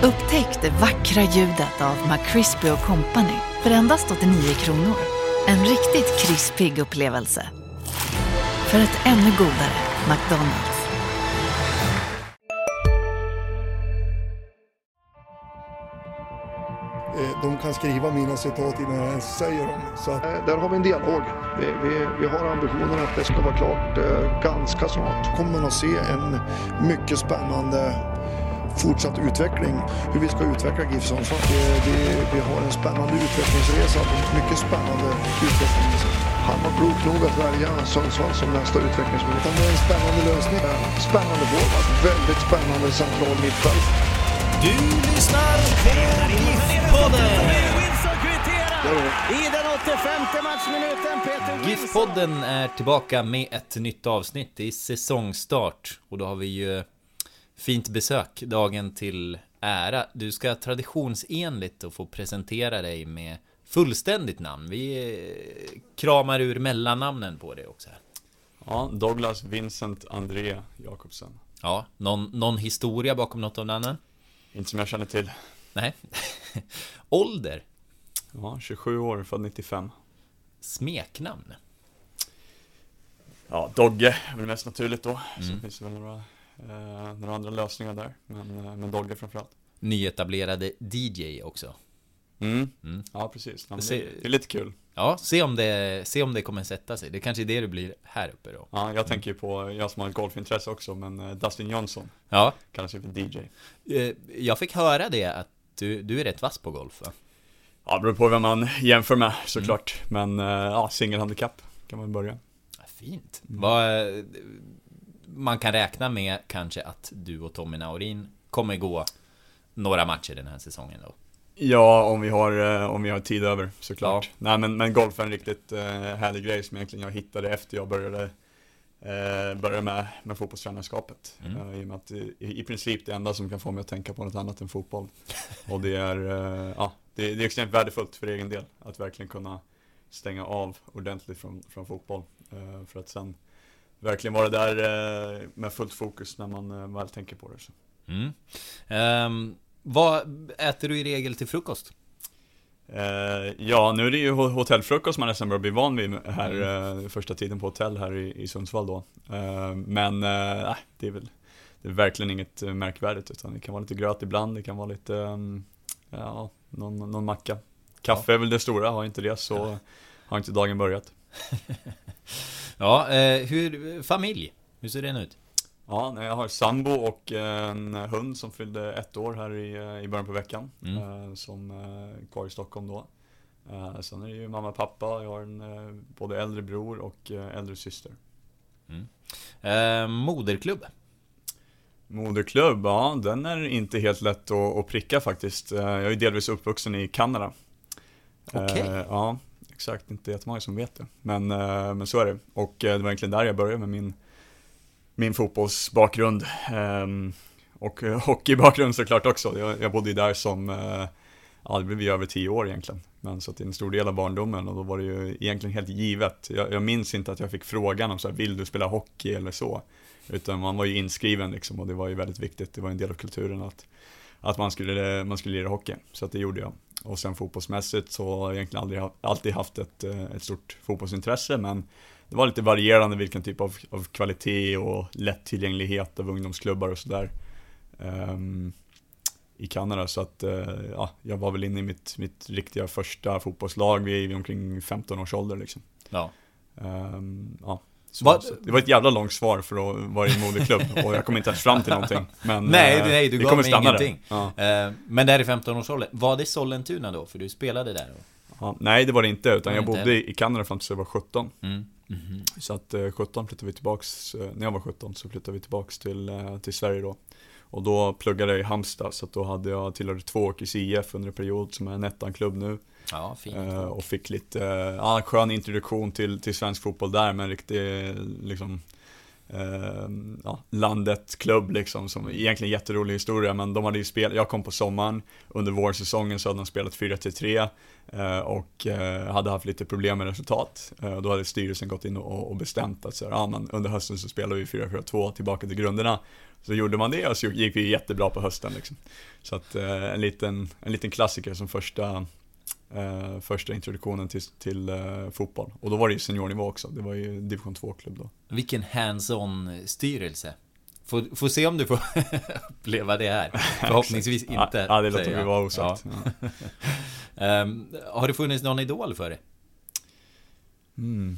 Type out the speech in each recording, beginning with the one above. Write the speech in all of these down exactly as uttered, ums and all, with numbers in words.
Upptäck det vackra ljudet av McCrispy och Company för endast åttionio kronor. En riktigt krispig upplevelse. För ett ännu godare McDonald's. De kan skriva mina citat innan jag ens säger dem. Så att... Där har vi en dialog. Vi, vi, vi har ambitionen att det ska vara klart eh, ganska snart. Kommer man att se en mycket spännande fortsatt utveckling. Hur vi ska utveckla GIF Sundsvall. Vi, vi, vi har en spännande utvecklingsresa. Mycket spännande utvecklingsresa. Han var klok nog att välja Sundsvall som nästa utvecklingsminister. Det är en spännande lösning. Spännande forward. Väldigt spännande central mittfält. Du lyssnar på GIF-podden. I den åttiofemte matchminuten, Peter GIF-podden är tillbaka med ett nytt avsnitt i säsongstart. Och då har vi ju fint besök, dagen till ära. Du ska traditionsenligt att få presentera dig med fullständigt namn. Vi kramar ur mellannamnen på det också här. Ja, Douglas Vincent André Jakobsen. Ja, någon, någon historia bakom något av namnen? Inte som jag känner till. Nej. Ålder? Ja, tjugosju år, född nittiofem. Smeknamn? Ja, Dogge är väl mest naturligt då. Mm. Så finns det väl några, eh, några andra lösningar där. Men, eh, men Dogge framförallt. Nyetablerade D J också. Mm. Mm. Ja, precis. Ja, det, Se- det är lite kul. Ja, se om, det, se om det kommer sätta sig. Det kanske är det du blir här uppe då. Ja, jag tänker ju på, jag som har ett golfintresse också, men eh, Dustin Johnson Ja, kallar sig för D J. eh, jag fick höra det att du, du är rätt vass på golf, va? Ja, det beror på vem man jämför med såklart. Mm. Men eh, ja, singelhandikapp kan man börja. Ja, fint. Mm. Vad, man kan räkna med kanske att du och Tommy Naurin kommer gå några matcher den här säsongen då. Ja, om vi har, eh, om vi har tid över såklart. Ja. Nej, men, men golf är en riktigt eh, härlig grej som egentligen jag hittade efter jag började eh, började med, med fotbollstränarskapet. Mm. Eh, I och med att i, i princip det enda som kan få mig att tänka på något annat än fotboll. Och det är, eh, ja, det, det är extremt värdefullt för egen del att verkligen kunna stänga av ordentligt från, från fotboll. Eh, för att sen verkligen vara där eh, med fullt fokus när man eh, väl tänker på det. Så. Mm. Um, vad äter du i regel till frukost? Uh, ja, nu är det ju hotellfrukost man nästan börjar bli van vid här, Mm. uh, första tiden på hotell här i, i Sundsvall då. Uh, men uh, det är väl det är verkligen inget uh, märkvärdigt, utan det kan vara lite gröt ibland, det kan vara lite um, ja, någon, någon macka. Kaffe ja. Är väl det stora, har inte det så ja. Har inte dagen börjat. Ja, eh, hur, familj, hur ser den ut? Ja, jag har sambo och en hund som fyllde ett år här i, i början på veckan. Mm. Som är kvar i Stockholm då. Sen är det ju mamma och pappa. Jag har en både äldre bror och äldre syster. Mm. Eh, moderklubb? Moderklubb, ja, den är inte helt lätt att, att pricka faktiskt. Jag är delvis uppvuxen i Kanada. Okej. Okay. Ja, exakt. Inte jättemånga som vet det. Men, men så är det. Och det var egentligen där jag började med min Min fotbollsbakgrund um, och hockeybakgrund såklart också. Jag, jag bodde där som, uh, ja, det blev vi över tio år egentligen. Men så att det är en stor del av barndomen, och då var det ju egentligen helt givet. Jag, jag minns inte att jag fick frågan om så här, vill du spela hockey eller så. Utan man var ju inskriven liksom, och det var ju väldigt viktigt. Det var en del av kulturen att, att man skulle, man skulle lira hockey. Så att det gjorde jag. Och sen fotbollsmässigt så har jag egentligen aldrig, alltid haft ett, ett stort fotbollsintresse, men det var lite varierande vilken typ av, av kvalitet och lättillgänglighet av ungdomsklubbar och sådär um, i Kanada. Så att uh, ja, jag var väl inne i mitt, mitt riktiga första fotbollslag vid, vid omkring femton års ålder liksom. Ja. Um, ja. Så, så det var ett jävla långt svar för att vara i en moderklubb, och jag kom inte ens fram till någonting. Men, nej, nej, du gav mig ingenting. Ja. Uh, men där i femton års ålder, var det Sollentuna då? För du spelade där då? Ja, nej, det var det inte, utan det jag inte bodde heller. i Kanada fram tills jag var sjutton. Mm. Mm-hmm. Så att eh, sjutton flyttade vi tillbaks, eh, när jag var sjutton så flyttade vi tillbaks till, eh, till Sverige då. Och då pluggade jag i Halmstad, så att då hade jag tillhörde Tvååkers I F under en period som är en ettan-klubb nu. Ja, fint. Eh, och fick lite eh, skön introduktion till, till svensk fotboll där, med en riktig liksom, eh, ja, landet klubb liksom, som egentligen jätterolig historia, men de hade ju spelat, jag kom på sommaren, under vårsäsongen så hade de spelat fyra till tre eh, och eh, hade haft lite problem med resultat. Eh, då hade styrelsen gått in och, och bestämt att så här, ja, men under hösten så spelar vi fyra fyra två tillbaka till grunderna. Så gjorde man det och så gick vi jättebra på hösten liksom. Så att eh, en liten en liten klassiker som första Uh, första introduktionen till, till uh, fotboll. Och då var det ju seniornivå också. Det var ju division två-klubb då. Vilken hands-on styrelse. Får, får se om du får uppleva det här. Förhoppningsvis inte. Ja, det låter vi vara osagt. Ja. Ja. um, har det funnits någon idol för dig? Mm.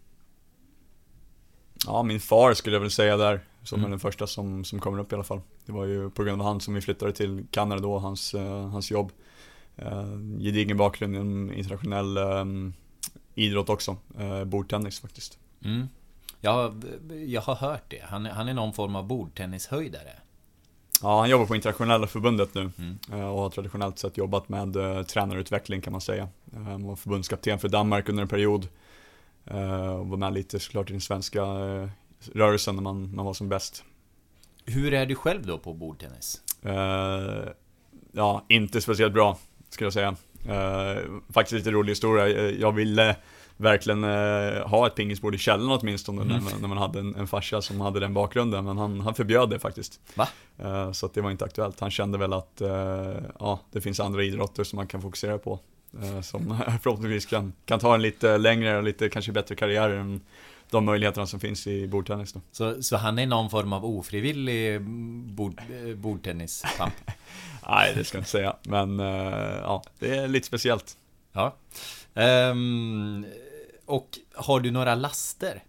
Ja, min far skulle jag väl säga där. Som Mm. är den första som, som kommer upp i alla fall. Det var ju på grund av han som vi flyttade till Kanada då. Hans, uh, hans jobb. Uh, gedigen bakgrund inom internationell um, idrott också, uh, bordtennis faktiskt. Mm. Jag, jag har hört det. Han, han är någon form av bordtennishöjdare. Ja, han jobbar på internationella förbundet nu Mm. uh, och har traditionellt sett jobbat med uh, tränarutveckling kan man säga. Uh, han var förbundskapten för Danmark under en period uh, och var med lite såklart i den svenska uh, rörelsen när man, man var som bäst. Hur är du själv då på bordtennis? Uh, ja, inte speciellt bra skulle jag säga. Uh, faktiskt lite rolig historia. Jag ville verkligen uh, ha ett pingisbord i källaren åtminstone mm. när, man, när man hade en, en farsa som hade den bakgrunden, men han, han förbjöd det faktiskt. Va? Uh, så att det var inte aktuellt. Han kände väl att uh, ja, det finns andra idrotter som man kan fokusera på uh, som förhoppningsvis kan, kan ta en lite längre och lite kanske bättre karriär än de möjligheterna som finns i bordtennis då. Så, så han är någon form av ofrivillig bord, bordtennispamp? Nej, det ska jag inte säga. Men uh, ja, det är lite speciellt. Ja. Um, och har du några laster?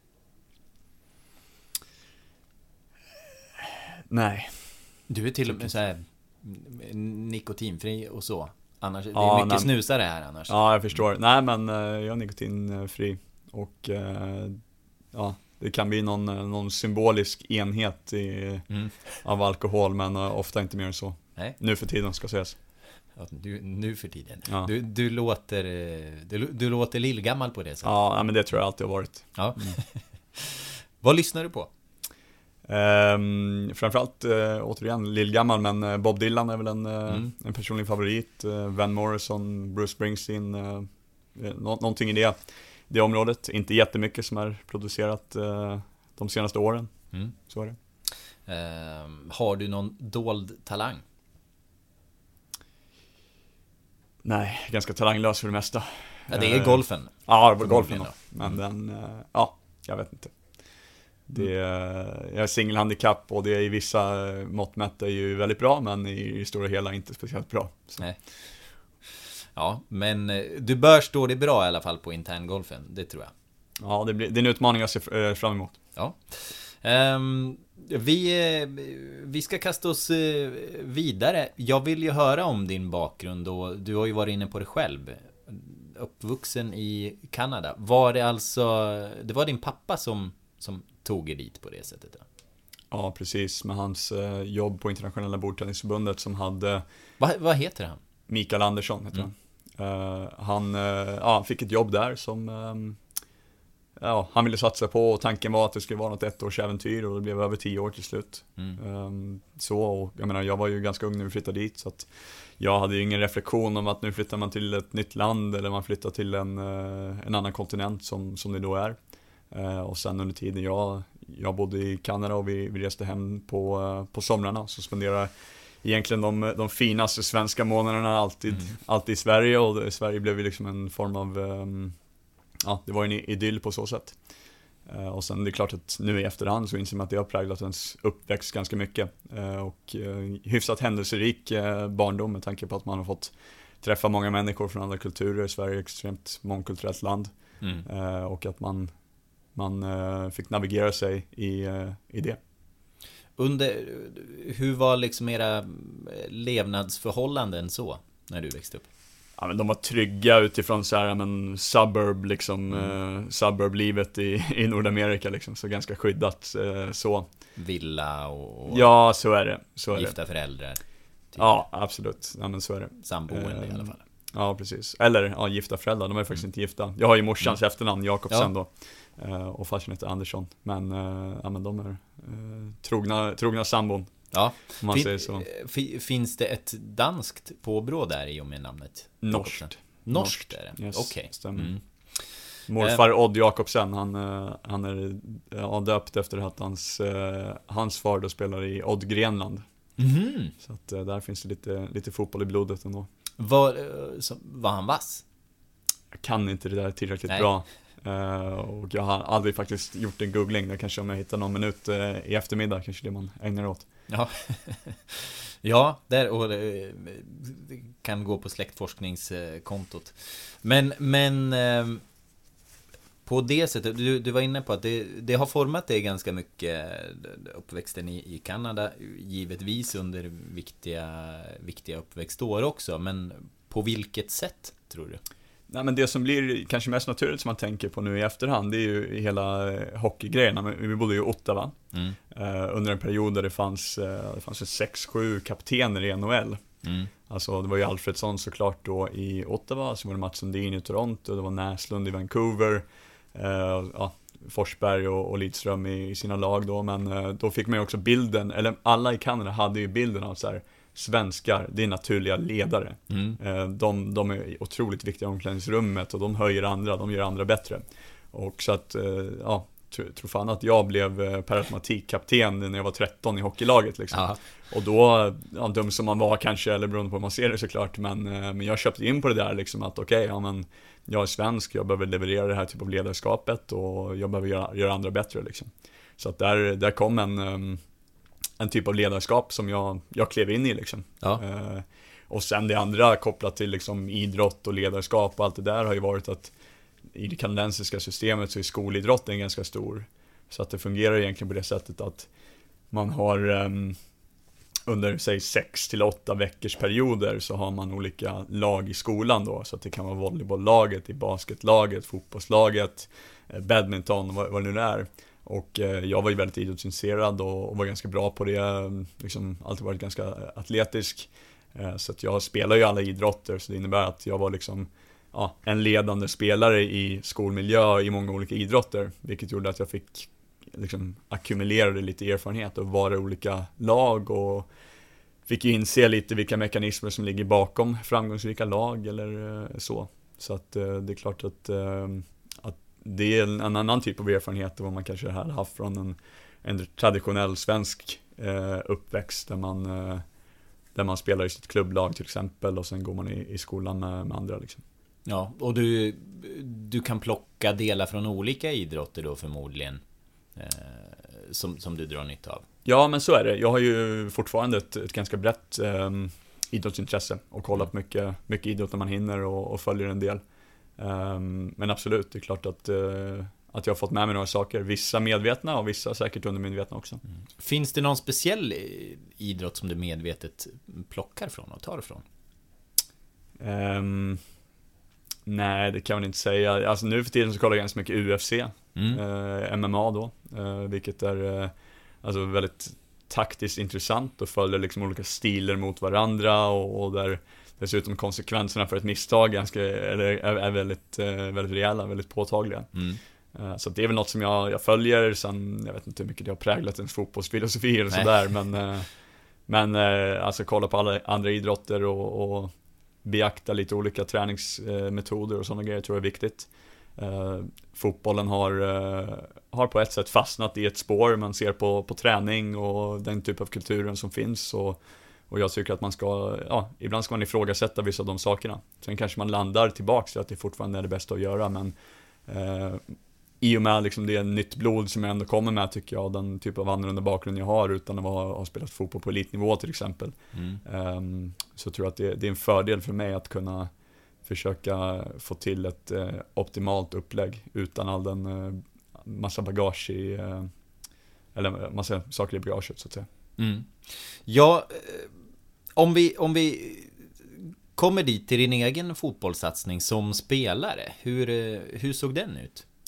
Nej. Du är till och med så här nikotinfri och så. Annars, ja, det är mycket nej. snusare här annars. Ja, jag förstår. Nej, men uh, jag är nikotinfri. Och uh, ja, det kan bli någon, någon symbolisk enhet i, mm. av alkohol, men uh, ofta inte mer än så. Nej. Nu för tiden ska sägas. Ja, du, nu för tiden. Ja. Du, du låter du, du låter lillgammal på det sättet. Ja, men det tror jag alltid har varit. Ja. Mm. Vad lyssnar du på? Um, framförallt uh, återigen lillgammal, men uh, Bob Dylan är väl en, uh, mm. en personlig favorit. uh, Van Morrison, Bruce Springsteen, uh, nå- någonting i det, det området. Inte jättemycket som är producerat uh, de senaste åren. Mm. Så är det. Uh, har du någon dold talang? Nej, ganska talanglös för det mesta. Ja, det är golfen. Ja, det var golfen då. Men den, uh, ja, jag vet inte. Det är, jag är singelhandikapp och det är i vissa mått mätt är ju väldigt bra, men i det stora hela inte speciellt bra. Så. Nej. Ja, men du bör stå det bra i alla fall på interngolfen, det tror jag. Ja, det, blir, det är en utmaning jag ser fram emot. Ja. Um, vi, vi ska kasta oss vidare. Jag vill ju höra om din bakgrund och du har ju varit inne på det själv. Uppvuxen i Kanada. Var det alltså, det var din pappa som, som tog er dit på det sättet då? Ja, precis. Med hans eh, jobb på internationella bordtennisförbundet som hade... Va, vad heter han? Mikael Andersson heter mm. han. Uh, han, uh, ja, han fick ett jobb där som um, ja, han ville satsa på, och tanken var att det skulle vara något ettårsäventyr, och det blev över tio år till slut. Mm. Um, så, och jag menar, jag var ju ganska ung när vi flyttade dit, så att jag hade ju ingen reflektion om att nu flyttar man till ett nytt land eller man flyttar till en, uh, en annan kontinent som, som det då är. Uh, och sen under tiden jag, jag bodde i Kanada och vi, vi reste hem på, uh, på somrarna, så spenderade egentligen de, de finaste svenska månaderna alltid, mm. alltid i Sverige, och det, Sverige blev ju liksom en form av um, ja, det var en idyll på så sätt. Uh, och sen det är klart att nu i efterhand så inser man att det har präglat ens uppväxt ganska mycket, uh, och uh, hyfsat händelserik uh, barndom med tanke på att man har fått träffa många människor från andra kulturer. Sverige är ett extremt mångkulturellt land, mm. uh, och att man man uh, fick navigera sig i, uh, i det. Under, hur var liksom era levnadsförhållanden så när du växte upp? Ja, men de var trygga utifrån så här, men suburb liksom, mm. eh, suburb-livet i, i Nordamerika liksom, så ganska skyddat eh, så. Villa och ja, så är det. Så är gifta det. föräldrar. Typ. Ja, absolut. Ja, men så är det. Samboende eh, i alla fall. Ja, precis. Eller ja, gifta föräldrar, de är faktiskt mm. inte gifta. Jag har ju morsans mm. efternamn, Jakobsen ja. då. Uh, och farsan heter Andersson. Men, uh, ja, men de är uh, trogna, trogna sambon. Ja. Man fin- säger så. F- finns det ett danskt påbrå där i och med namnet? Norskt. Norskt är det? Yes, okej. Okay. Mm. Morfar Odd Jakobsen, han, han är ja, döpt efter att hans, hans far då spelar i Odd Grenland. Mm. Så att där finns det lite, lite fotboll i blodet ändå. Var, så, var han vass? Jag kan inte det där tillräckligt Nej. bra. Uh, och jag har aldrig faktiskt gjort en googling. Det kanske om jag hittar någon minut uh, i eftermiddag, kanske det man ägnar åt. Ja, ja där, och det, det kan gå på släktforskningskontot. Men, men eh, på det sättet, du, du var inne på att det, det har format dig ganska mycket, uppväxten i, i Kanada, givetvis under viktiga, viktiga uppväxtår också. Men på vilket sätt, tror du? Nej, men det som blir kanske mest naturligt som man tänker på nu i efterhand, det är ju hela hockeygrejerna. Vi bodde ju i Ottawa mm. uh, under en period där det fanns, uh, det fanns sex sju kaptener i N H L. Mm. Alltså det var ju Alfredsson såklart då i Ottawa, så var det Mats Sundin i Toronto, det var Näslund i Vancouver, uh, ja, Forsberg och, och Lidström i, i sina lag då. Men uh, då fick man ju också bilden, eller alla i Kanada hade ju bilden av så här: svenskar, det är naturliga ledare. Mm. De, de är otroligt viktiga i omklädningsrummet och de höjer andra, de gör andra bättre. Och så att, ja, tror tro fan att jag blev per automatik kapten när jag var tretton i hockeylaget liksom. Aha. Och då, ja, dum som man var kanske, eller beroende på hur man ser det såklart, men, men jag köpte in på det där liksom att okej, okay, ja men jag är svensk, jag behöver leverera det här typ av ledarskapet och jag behöver göra, göra andra bättre liksom. Så att där, där kom en en typ av ledarskap som jag, jag klev in i liksom. Ja. Eh, och sen det andra kopplat till liksom idrott och ledarskap och allt det där har ju varit att i det kanadensiska systemet så är skolidrotten ganska stor. Så att det fungerar egentligen på det sättet att man har um, under säg sex till åtta veckors perioder så har man olika lag i skolan då. Så att det kan vara volleybolllaget, i basketlaget, fotbollslaget, badminton, vad, vad det nu är. Och eh, jag var ju väldigt idrottsintresserad och, och var ganska bra på det, liksom alltid varit ganska atletisk. Eh, så att jag spelar ju alla idrotter, så det innebär att jag var liksom ja, en ledande spelare i skolmiljö i många olika idrotter, vilket gjorde att jag fick liksom ackumulera lite erfarenhet och vara i olika lag och fick ju inse lite vilka mekanismer som ligger bakom framgångsrika lag eller eh, så. Så att eh, det är klart att eh, det är en, en annan typ av erfarenhet än vad man kanske hade haft från en, en traditionell svensk eh, uppväxt där man, eh, där man spelar i sitt klubblag till exempel och sen går man i, i skolan med, med andra liksom. Ja, och du, du kan plocka delar från olika idrotter då förmodligen eh, som, som du drar nytta av. Ja, men så är det. Jag har ju fortfarande ett, ett ganska brett eh, idrottsintresse och kollat mm. mycket, mycket idrott när man hinner och, och följer en del. Um, men absolut, det är klart att, uh, att jag har fått med mig några saker. Vissa medvetna och vissa säkert undermedvetna också. Mm. Finns det någon speciell idrott som du medvetet plockar från och tar ifrån? Um, nej, det kan man inte säga. Alltså nu för tiden så kollar jag ganska mycket U F C, mm. uh, M M A då, uh, vilket är uh, alltså väldigt taktiskt intressant och följer liksom olika stilar mot varandra och, och där dessutom konsekvenserna för ett misstag ganska, eller, är, är väldigt, väldigt rejäla, väldigt påtagliga. Mm. Så det är väl något som jag, jag följer. Sen, jag vet inte hur mycket det har präglat ens fotbollsfilosofi eller sådär. Men, men alltså kolla på alla andra idrotter och, och beakta lite olika träningsmetoder och sådana grejer tror jag är viktigt. Fotbollen har, har på ett sätt fastnat i ett spår. Man ser på, på träning och den typ av kulturen som finns och Och jag tycker att man ska, ja, ibland ska man ifrågasätta vissa av de sakerna. Sen kanske man landar tillbaka till att det fortfarande är det bästa att göra. Men eh, i och med liksom det är nytt blod som jag ändå kommer med tycker jag, den typ av annorlunda bakgrund jag har utan att ha, ha spelat fotboll på elitnivå till exempel. Mm. Eh, så tror jag att det, det är en fördel för mig att kunna försöka få till ett eh, optimalt upplägg utan all den eh, massa bagage i, eh, eller massa saker i bagaget så att säga. Mm. Ja, om vi, om vi kommer dit till din egen fotbollssatsning som spelare, hur, hur såg den ut?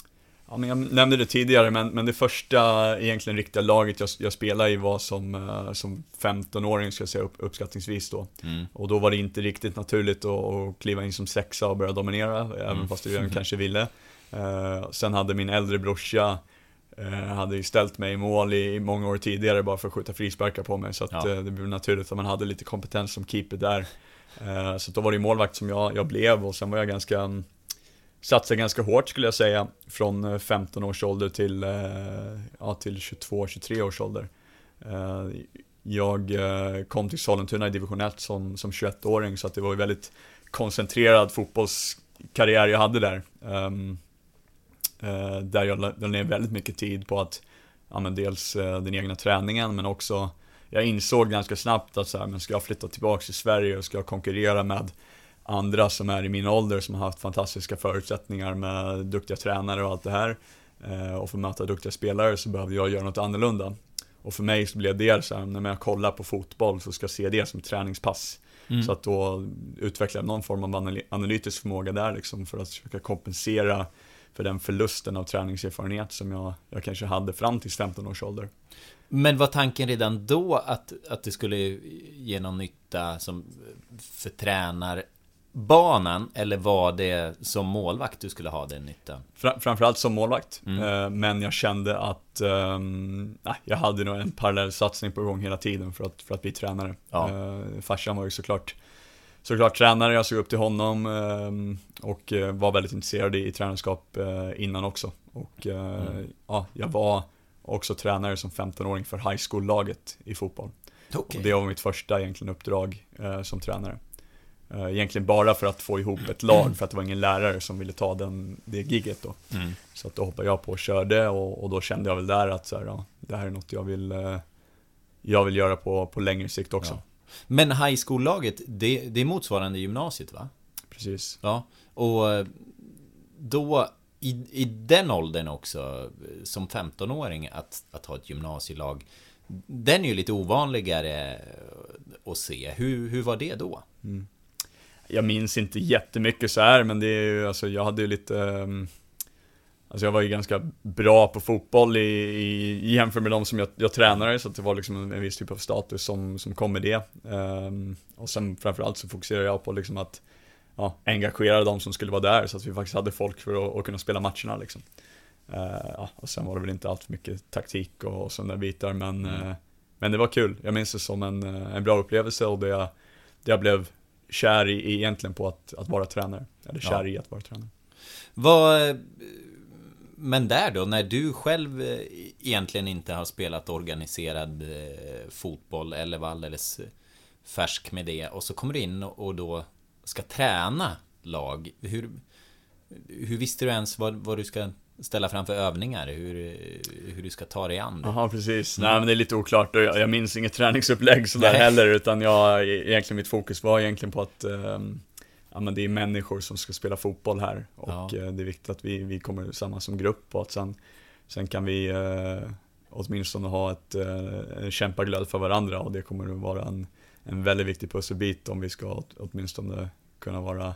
Ja, men jag nämnde det tidigare, men, men det första egentligen riktiga laget jag, jag spelade i var som, uh, som femtonåring, ska jag säga, upp, uppskattningsvis då. Mm. Och då var det inte riktigt naturligt att, att kliva in som sexa och börja dominera, mm. även fast jag mm. kanske ville. Uh, sen hade min äldre brorsa uh, hade ju ställt mig i mål i, i många år tidigare bara för att skjuta frisparkar på mig, så att, ja. uh, det blev naturligt att man hade lite kompetens som keeper där. Uh, så då var det målvakt som jag, jag blev, och sen var jag ganska... Um, satsade ganska hårt, skulle jag säga, från femton års ålder till, ja, till tjugotvå tjugotre års ålder. Jag kom till Sollentuna i division ett som, som tjugoett-åring, så att det var en väldigt koncentrerad fotbollskarriär jag hade där. Där jag lade ner väldigt mycket tid på att, ja, men dels den egna träningen, men också, jag insåg ganska snabbt att så här, men ska jag flytta tillbaka till Sverige och ska jag konkurrera med andra som är i min ålder, som har haft fantastiska förutsättningar med duktiga tränare och allt det här, eh, och få möta duktiga spelare, så behövde jag göra något annorlunda. Och för mig så blev det så här, när jag kollar på fotboll så ska jag se det som träningspass. Mm. Så att då utveckla någon form av anal- analytisk förmåga där liksom, för att försöka kompensera för den förlusten av träningserfarenhet som jag, jag kanske hade fram till femton års ålder. Men var tanken redan då att, att det skulle ge någon nytta som för tränar banan, eller var det som målvakt du skulle ha den nyttan? Fram, framförallt som målvakt, mm. eh, men jag kände att eh, nej, jag hade nog en parallell satsning på gång hela tiden för att, för att bli tränare. Ja. Eh, farsan var ju såklart såklart tränare, jag såg upp till honom eh, och var väldigt intresserad i, i tränarskap eh, innan också. Och eh, mm. ja, jag var också tränare som femtonåring för high school-laget i fotboll. Okay. Och det var mitt första egentligen uppdrag eh, som tränare. Uh, egentligen bara för att få ihop ett lag, för att det var ingen lärare som ville ta den, det giget då. Mm. Så att då hoppade jag på och körde, och, och då kände jag väl där att så här, ja, det här är något jag vill uh, jag vill göra på, på längre sikt också. Ja. Men high school-laget, det, det är motsvarande gymnasiet, va? Precis. Ja, och då i, i den åldern också, som femtonåring, att, att ha ett gymnasielag, den är ju lite ovanligare att se. Hur, hur var det då? Mm. Jag minns inte jättemycket så här, men det är ju, alltså, jag hade ju lite um, alltså jag var ju ganska bra på fotboll i, i jämfört med de som jag, jag tränade, så att det var liksom en, en viss typ av status som, som kom med det. Um, och sen framförallt så fokuserade jag på liksom att ja, engagera de som skulle vara där, så att vi faktiskt hade folk för att, att kunna spela matcherna liksom. Uh, ja, och sen var det väl inte allt för mycket taktik och, och sådana bitar, men, mm. uh, men det var kul. Jag minns det som en, en bra upplevelse, och det jag, det jag blev kär i egentligen på att, att vara tränare. Eller kär ja. i att vara tränare. Vad, men där då, när du själv egentligen inte har spelat organiserad fotboll eller var alldeles färsk med det, och så kommer du in och då ska träna lag. Hur, hur visste du ens vad, vad du ska ställa framför övningar, hur, hur du ska ta dig an det? Jaha, precis. Mm. Nej, men det är lite oklart. Jag, jag minns inget träningsupplägg sådär heller, utan jag, egentligen mitt fokus var egentligen på att um, ja, men det är människor som ska spela fotboll här, och ja. uh, det är viktigt att vi, vi kommer samman som grupp, och att sen, sen kan vi uh, åtminstone ha ett uh, kämpaglöd för varandra, och det kommer att vara en, en väldigt viktig pusselbit om vi ska åt, åtminstone kunna vara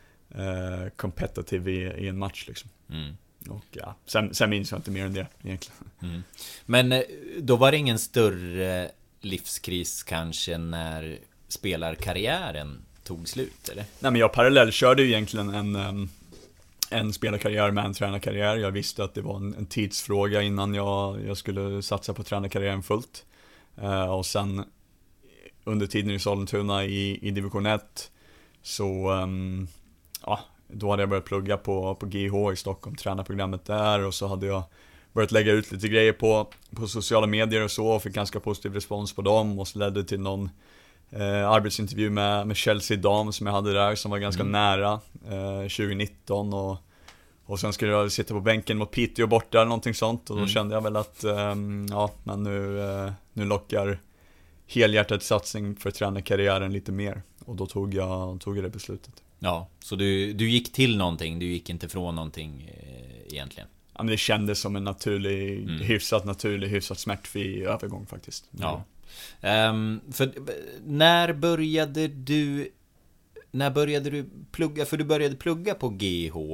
uh, competitive i, i en match liksom. Mm. Och ja, sen, sen minns jag inte mer än det egentligen. Mm. Men då var det ingen större livskris kanske när spelarkarriären tog slut, eller? Nej, men jag parallell körde ju egentligen en, en spelarkarriär med en tränarkarriär. Jag visste att det var en, en tidsfråga innan jag, jag skulle satsa på tränarkarriären fullt. Uh, och sen under tiden i Sollentuna i, i division ett så um, ja, då hade jag börjat plugga på, på G H i Stockholm, tränarprogrammet där, och så hade jag börjat lägga ut lite grejer på, på sociala medier och så, och fick ganska positiv respons på dem, och så ledde till någon eh, arbetsintervju med, med Chelsea Dam som jag hade där, som var ganska mm. nära eh, tjugonitton, och, och sen skulle jag sitta på bänken mot Piteå borta eller någonting sånt, och då mm. kände jag väl att eh, ja, men nu, eh, nu lockar helhjärtat satsning för tränarkarriären lite mer, och då tog jag, tog jag det beslutet. Ja, så du, du gick till någonting, du gick inte från någonting eh, egentligen. Ja, men det kändes som en naturlig, mm. hyfsat naturlig, hyfsat smärtfri övergång faktiskt. Ja. Um, för när började du när började du plugga, för du började plugga på G H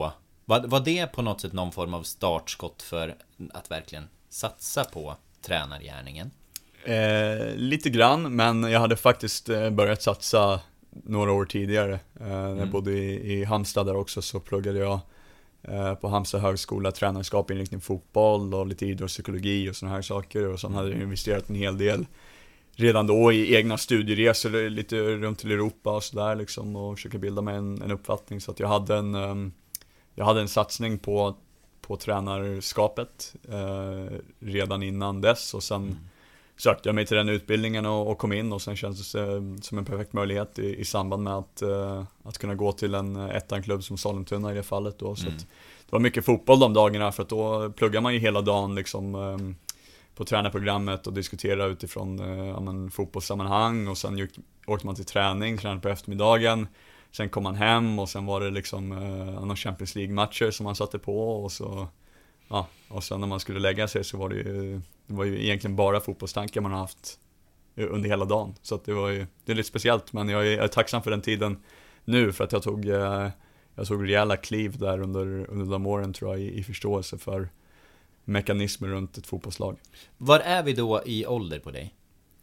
Var, var det på något sätt någon form av startskott för att verkligen satsa på tränargärningen? Eh, lite grann, men jag hade faktiskt eh, börjat satsa några år tidigare. Eh, när jag mm. bodde i, i Halmstad där också, så pluggade jag eh, på Halmstad högskola tränarskap, inriktning fotboll och lite idrottspsykologi och såna här saker. Och sen hade jag investerat en hel del redan då i egna studieresor lite runt till Europa och sådär liksom, och försöka bilda mig en, en uppfattning. Så att jag hade en, um, jag hade en satsning på, på tränarskapet eh, redan innan dess, och sen mm. sökte jag mig till den utbildningen och, och kom in, och sen kändes det som en perfekt möjlighet i, i samband med att, uh, att kunna gå till en ettanklubb som Sollentuna i det fallet då. Så mm. att det var mycket fotboll de dagarna, för att då pluggar man ju hela dagen liksom, um, på tränarprogrammet och diskutera utifrån uh, men, fotbollssammanhang, och sen gick, åkte man till träning, tränade på eftermiddagen, sen kom man hem och sen var det liksom uh, några Champions League-matcher som man satte på, och så ja, och sen när man skulle lägga sig så var det ju, det var ju egentligen bara fotbollstankar man har haft under hela dagen. Så att det var ju, det är lite speciellt, men jag är, jag är tacksam för den tiden nu, för att jag tog, eh, jag tog rejäla kliv där under, under de åren, tror jag, i, i förståelse för mekanismer runt ett fotbollslag. Var är vi då i ålder på dig?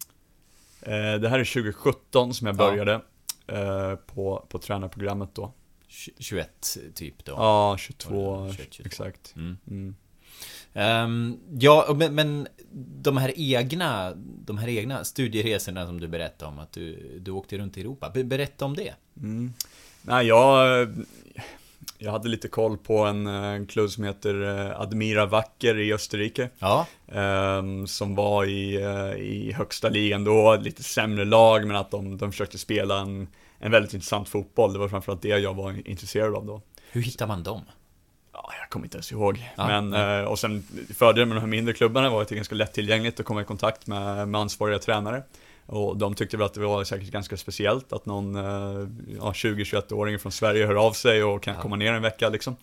Eh, det här är tjugo sjutton som jag började ja. eh, på, på tränarprogrammet då. tjugoett typ då. Ja, tjugotvå, tjugoett, tjugotvå. Exakt. Mm. Mm. Um, ja, men, men de här egna de här egna studieresorna som du berättade om, att du, du åkte runt i Europa. Berätta om det. Mm. Nej, jag jag hade lite koll på en, en klubb som heter Admira Wacker i Österrike. Ja. Um, som var i, i högsta ligan då, lite sämre lag, men att de, de försökte spela en En väldigt intressant fotboll. Det var framförallt det jag var intresserad av då. Hur hittar man dem? Ja, jag kommer inte ens ihåg. Ja, men, ja. Och sen fördelen med de här mindre klubbarna var att det var ganska lättillgängligt att komma i kontakt med, med ansvariga tränare. Och de tyckte väl att det var säkert ganska speciellt att någon ja, tjugo-tjugoett-åring från Sverige hör av sig och kan ja. komma ner en vecka liksom.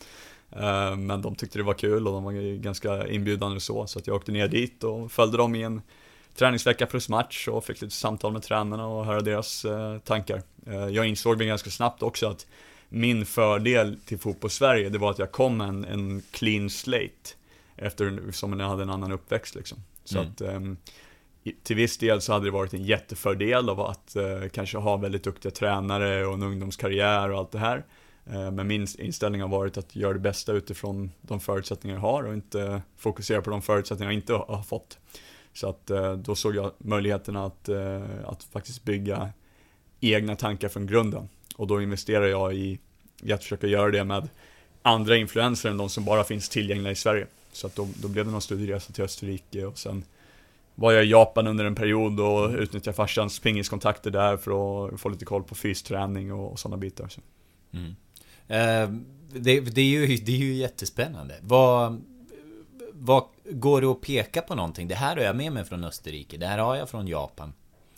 Men de tyckte det var kul och de var ganska inbjudande och så. Så att jag åkte ner dit och följde dem i en träningsvecka plus match och fick lite samtal med tränarna och höra deras eh, tankar. Eh, jag insåg väl ganska snabbt också att min fördel till fotboll-Sverige, det var att jag kom en, en clean slate eftersom jag hade en annan uppväxt liksom. Så mm. att eh, till viss del så hade det varit en jättefördel av att eh, kanske ha väldigt duktiga tränare och en ungdomskarriär och allt det här. Eh, men min inställning har varit att göra det bästa utifrån de förutsättningar jag har och inte fokusera på de förutsättningar jag inte har fått. Så att då såg jag möjligheterna att, att faktiskt bygga egna tankar från grunden. Och då investerar jag i, i att försöka göra det med andra influenser än de som bara finns tillgängliga i Sverige. Så att då, då blev det någon studieresa till Österrike, och sen var jag i Japan under en period och utnyttjade farsans pingiskontakter där för att få lite koll på fysträning och, och sådana bitar. Så. Mm. Eh, det, det, är ju, det är ju jättespännande. Vad... Vad går det att peka på någonting? Det här har jag med mig från Österrike. Det här har jag från Japan.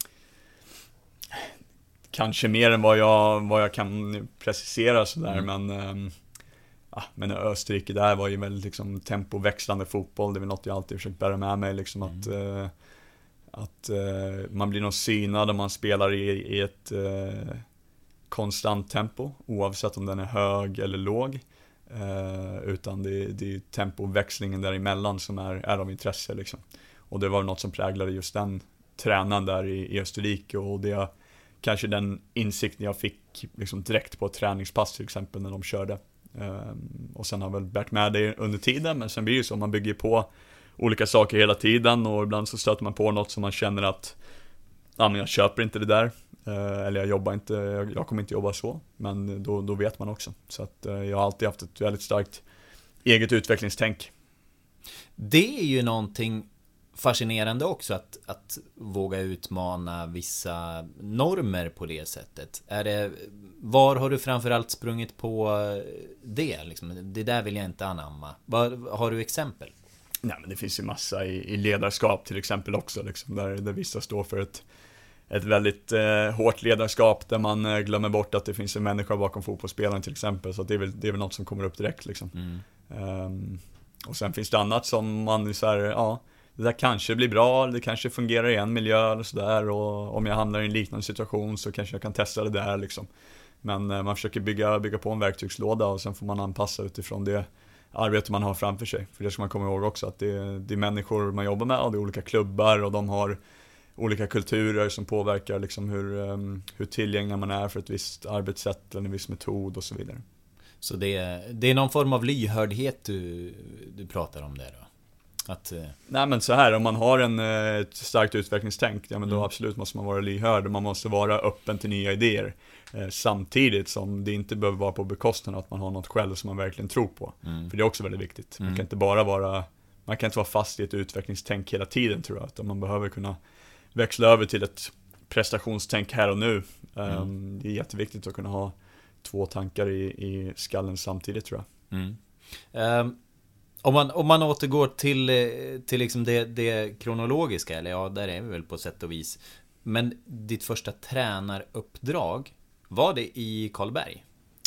Kanske mer än vad jag, vad jag kan precisera sådär. Mm. Men, ähm, ja, men Österrike där var ju väldigt liksom, tempoväxlande fotboll. Det är väl något jag alltid försökt bära med mig. Liksom, mm. Att, äh, att äh, man blir nog synad om man spelar i, i ett äh, konstant tempo. Oavsett om den är hög eller låg. Uh, utan det, det är tempoväxlingen däremellan som är, är av intresse liksom. Och det var något som präglade just den tränaren där i, i Österrike, och det kanske den insikten jag fick liksom direkt på ett träningspass till exempel när de körde. Uh, och sen har jag väl bärt med det under tiden, men sen blir det ju så, man bygger på olika saker hela tiden, och ibland så stöter man på något som man känner att ja, men jag köper inte det där. Eller jag jobbar inte, jag kommer inte jobba så. Men då, då vet man också. Så att jag har alltid haft ett väldigt starkt eget utvecklingstänk. Det är ju någonting fascinerande också, att, att våga utmana vissa normer på det sättet. Är det, var har du framförallt sprungit på det? Liksom, det där vill jag inte anamma. Var, har du exempel? Nej, men det finns ju massa i, i ledarskap till exempel också. Liksom, där, där vissa står för ett Ett väldigt eh, hårt ledarskap där man eh, glömmer bort att det finns en människa bakom fotbollsspelaren till exempel. Så det är väl, det är väl något som kommer upp direkt liksom. Mm. Um, och sen finns det annat som man så här, ja, det där kanske blir bra, det kanske fungerar i en miljö eller sådär, och om jag hamnar i en liknande situation så kanske jag kan testa det där liksom. Men eh, man försöker bygga, bygga på en verktygslåda och sen får man anpassa utifrån det arbete man har framför sig. För det ska man komma ihåg också, att det, det är människor man jobbar med och det är olika klubbar och de har olika kulturer som påverkar liksom hur, um, hur tillgänglig man är för ett visst arbetssätt eller en viss metod och så vidare. Så det är, det är någon form av lyhördhet du, du pratar om där då? Att, uh... Nej men så här, om man har en, ett starkt utvecklingstänk, ja men då mm. absolut måste man vara lyhörd och man måste vara öppen till nya idéer. Eh, samtidigt som det inte behöver vara på bekostnad att man har något själv som man verkligen tror på. Mm. För det är också väldigt viktigt. Mm. Man kan inte bara vara, man kan inte vara fast i ett utvecklingstänk hela tiden tror jag. Utan man behöver kunna växla över till ett prestationstänk här och nu. Mm. Um, det är jätteviktigt att kunna ha två tankar i, i skallen samtidigt tror jag. Mm. Um, om, man, om man återgår till, till liksom det, det kronologiska, eller ja, där är vi väl på sätt och vis. Men ditt första tränaruppdrag, var det i Karlberg?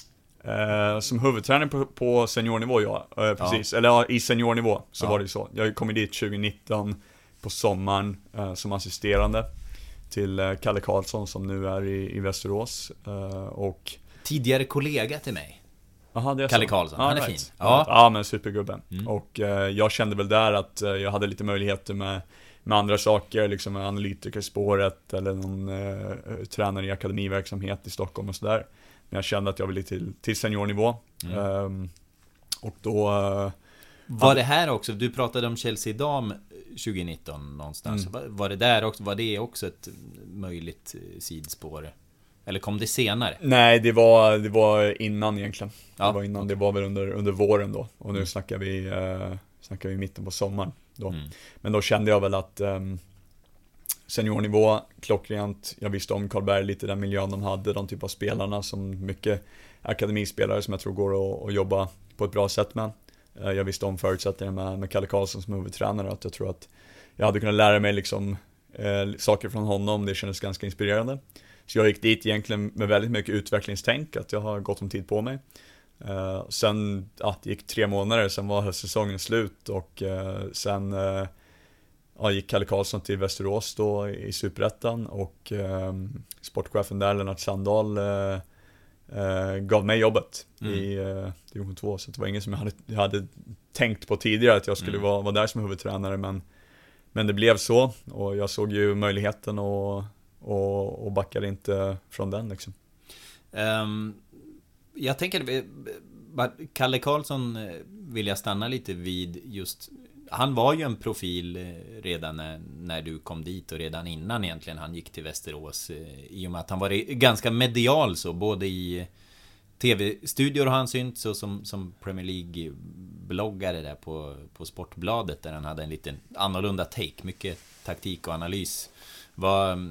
Eh, som huvudtränare på, på seniornivå, ja. Eh, precis. Ja. Eller ja, i seniornivå så ja. Var det så. Jag kom dit tjugonitton på sommaren eh, som assisterande till eh, Kalle Karlsson som nu är i, i Västerås. Eh, och tidigare kollega till mig. Aha, det är Kalle så. Karlsson, ah, han är right. fin. Ja, ja men supergubben. Mm. Och eh, jag kände väl där att eh, jag hade lite möjligheter med med andra saker, liksom med analytikerspåret eller någon eh, tränare i akademiverksamhet i Stockholm och sådär. Men jag kände att jag ville till, till seniornivå. Mm. Um, och då... Uh, var det här också, du pratade om Chelsea Dam tjugonitton någonstans. Mm. Var, var det där också, var det också ett möjligt sidspår? Eller kom det senare? Nej, det var, det var innan egentligen. Ja. Det var innan, det var väl under, under våren då. Och nu mm. snackar vi... Uh, snackar vi i mitten på sommaren då. Mm. Men då kände jag väl att um, seniornivå, klockrent. Jag visste om Karlberg, lite den miljön de hade, de typ av spelarna som mycket akademispelare som jag tror går att, att jobba på ett bra sätt med. Uh, jag visste om förutsättningarna med, med Kalle Karlsson som huvudtränare, att jag tror att jag hade kunnat lära mig liksom, uh, saker från honom. Det kändes ganska inspirerande. Så jag gick dit egentligen med väldigt mycket utvecklingstänk, att jag har gått om tid på mig. Uh, sen, ja, det gick tre månader, sen var höstsäsongen slut och uh, sen uh, ja, gick Kalle Karlsson till Västerås då i Superettan och uh, sportchefen där, Lennart Sandahl, uh, uh, gav mig jobbet mm. i uh, division två, så det var ingen som jag hade, jag hade tänkt på tidigare att jag skulle mm. vara, vara där som huvudtränare, men, men det blev så och jag såg ju möjligheten och, och, och backade inte från den liksom. Um... Jag tänker, Kalle Karlsson vill jag stanna lite vid just, han var ju en profil redan när, när du kom dit och redan innan egentligen han gick till Västerås, i och med att han var ganska medial så, både i tv-studior har han synts och som, som Premier League-bloggare där på, på Sportbladet där han hade en liten annorlunda take, mycket taktik och analys. Vad,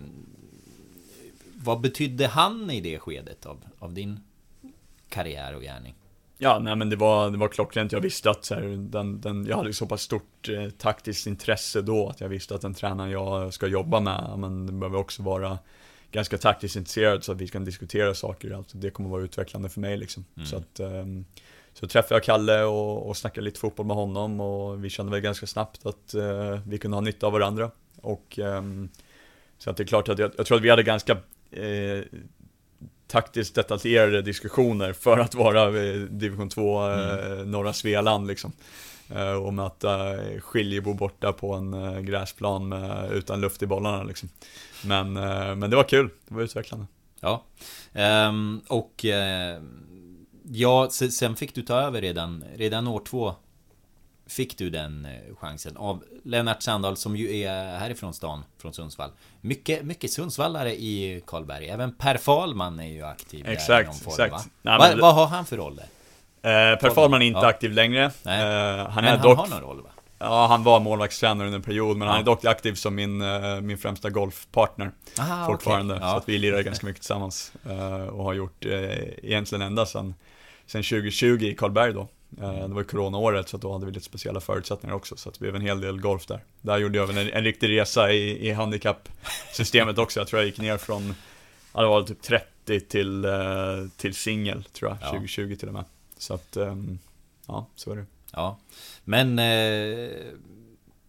vad betydde han i det skedet av, av din karriär och gärning? Ja, nej men det var, det var klockrent. Jag visste att så här, den, den, jag hade så pass stort eh, taktiskt intresse då att jag visste att den tränaren jag ska jobba med, men det behöver också vara ganska taktiskt intresserad så att vi kan diskutera saker. Alltså, det kommer vara utvecklande för mig liksom. Mm. Så att eh, så träffade jag Kalle och, och snackade lite fotboll med honom och vi kände väl ganska snabbt att eh, vi kunde ha nytta av varandra. Och eh, så att det är klart att jag, jag tror att vi hade ganska eh, taktiskt detaljerade diskussioner för att vara division två mm. norra Svealand liksom. Och möta Skiljebo borta på en gräsplan med, utan luft i bollarna liksom. Men, men det var kul, det var utvecklande. Ja, ehm, och eh, ja, sen fick du ta över redan, redan år två fick du den chansen av Lennart Sandahl som ju är härifrån stan, från Sundsvall. Mycket, mycket Sundsvallare i Karlberg. Även Per Fahlman är ju aktiv. Exakt, form, exakt. Va? Nej, Va, vad har han för roll där? Eh, per Fahlman är inte ja. aktiv längre. Nej. Eh, han men är han dock, har någon roll va? Ja, han var målvaktstränare under en period, men ja. han är dock aktiv som min, uh, min främsta golfpartner. Aha, fortfarande. Okay. Ja. Så att vi lirar ganska mycket tillsammans uh, och har gjort uh, egentligen ända sedan, sedan tjugo tjugo i Karlberg då. Uh, det var ju coronaåret, så då hade vi lite speciella förutsättningar också, så att vi blev en hel del golf där. Där gjorde jag väl en, en riktig resa i, i handikappsystemet också. Jag tror jag gick ner från, ja, det var typ trettio till, uh, till singel tror jag, ja. tjugo tjugo till och med. Så att, um, ja, så är det. Ja, men eh,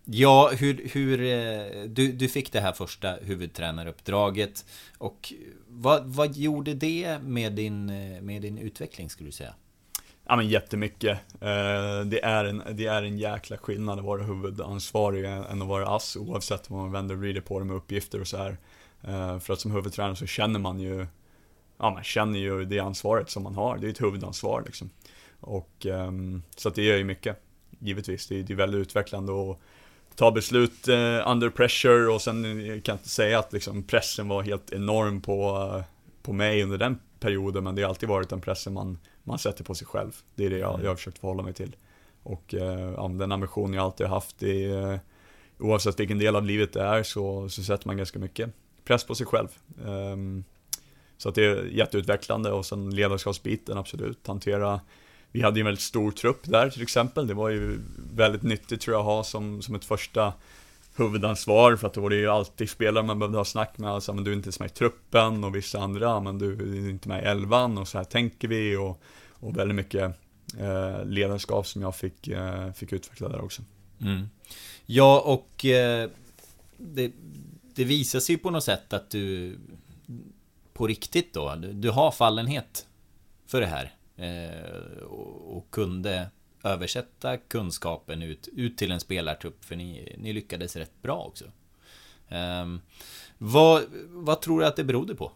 Ja, hur, hur du, du fick det här första huvudtränaruppdraget, och vad, vad gjorde det med din, med din utveckling, skulle du säga? Ja, men jättemycket. Det är en, det är en jäkla skillnad att vara huvudansvarig än att vara ass, oavsett om man vänder och vrider på det med uppgifter och så här. För att som huvudtränare så känner man ju, ja, man känner ju det ansvaret som man har. Det är ett huvudansvar liksom. Och så att det gör ju mycket, givetvis. Det är, det är väldigt utvecklande att ta beslut eh, under pressure, och sen jag kan inte säga att liksom, pressen var helt enorm på, uh, på mig under den perioden, men det har alltid varit den pressen man, man sätter på sig själv. Det är det jag, jag har försökt förhålla mig till. Och uh, ja, den ambition jag alltid har haft, det är, uh, oavsett vilken del av livet det är, så, så sätter man ganska mycket press på sig själv. Um, så att det är jätteutvecklande, och sen ledarskapsbiten, absolut, hantera. Vi hade ju en väldigt stor trupp där till exempel. Det var ju väldigt nyttigt, tror jag, att ha som, som ett första huvudansvar. För att då var det ju alltid spelare man behövde ha snack med. Alltså, men du är inte med i truppen, och vissa andra, men du är inte med i elvan, och så här tänker vi. Och, och väldigt mycket eh, ledarskap som jag fick, eh, fick utveckla där också. Mm. Ja, och eh, det, det visar sig på något sätt att du på riktigt då, du, du har fallenhet för det här. Eh, och, och kunde översätta kunskapen ut, ut till en spelartrupp, för ni, ni lyckades rätt bra också. Eh, vad, vad tror du att det berodde på?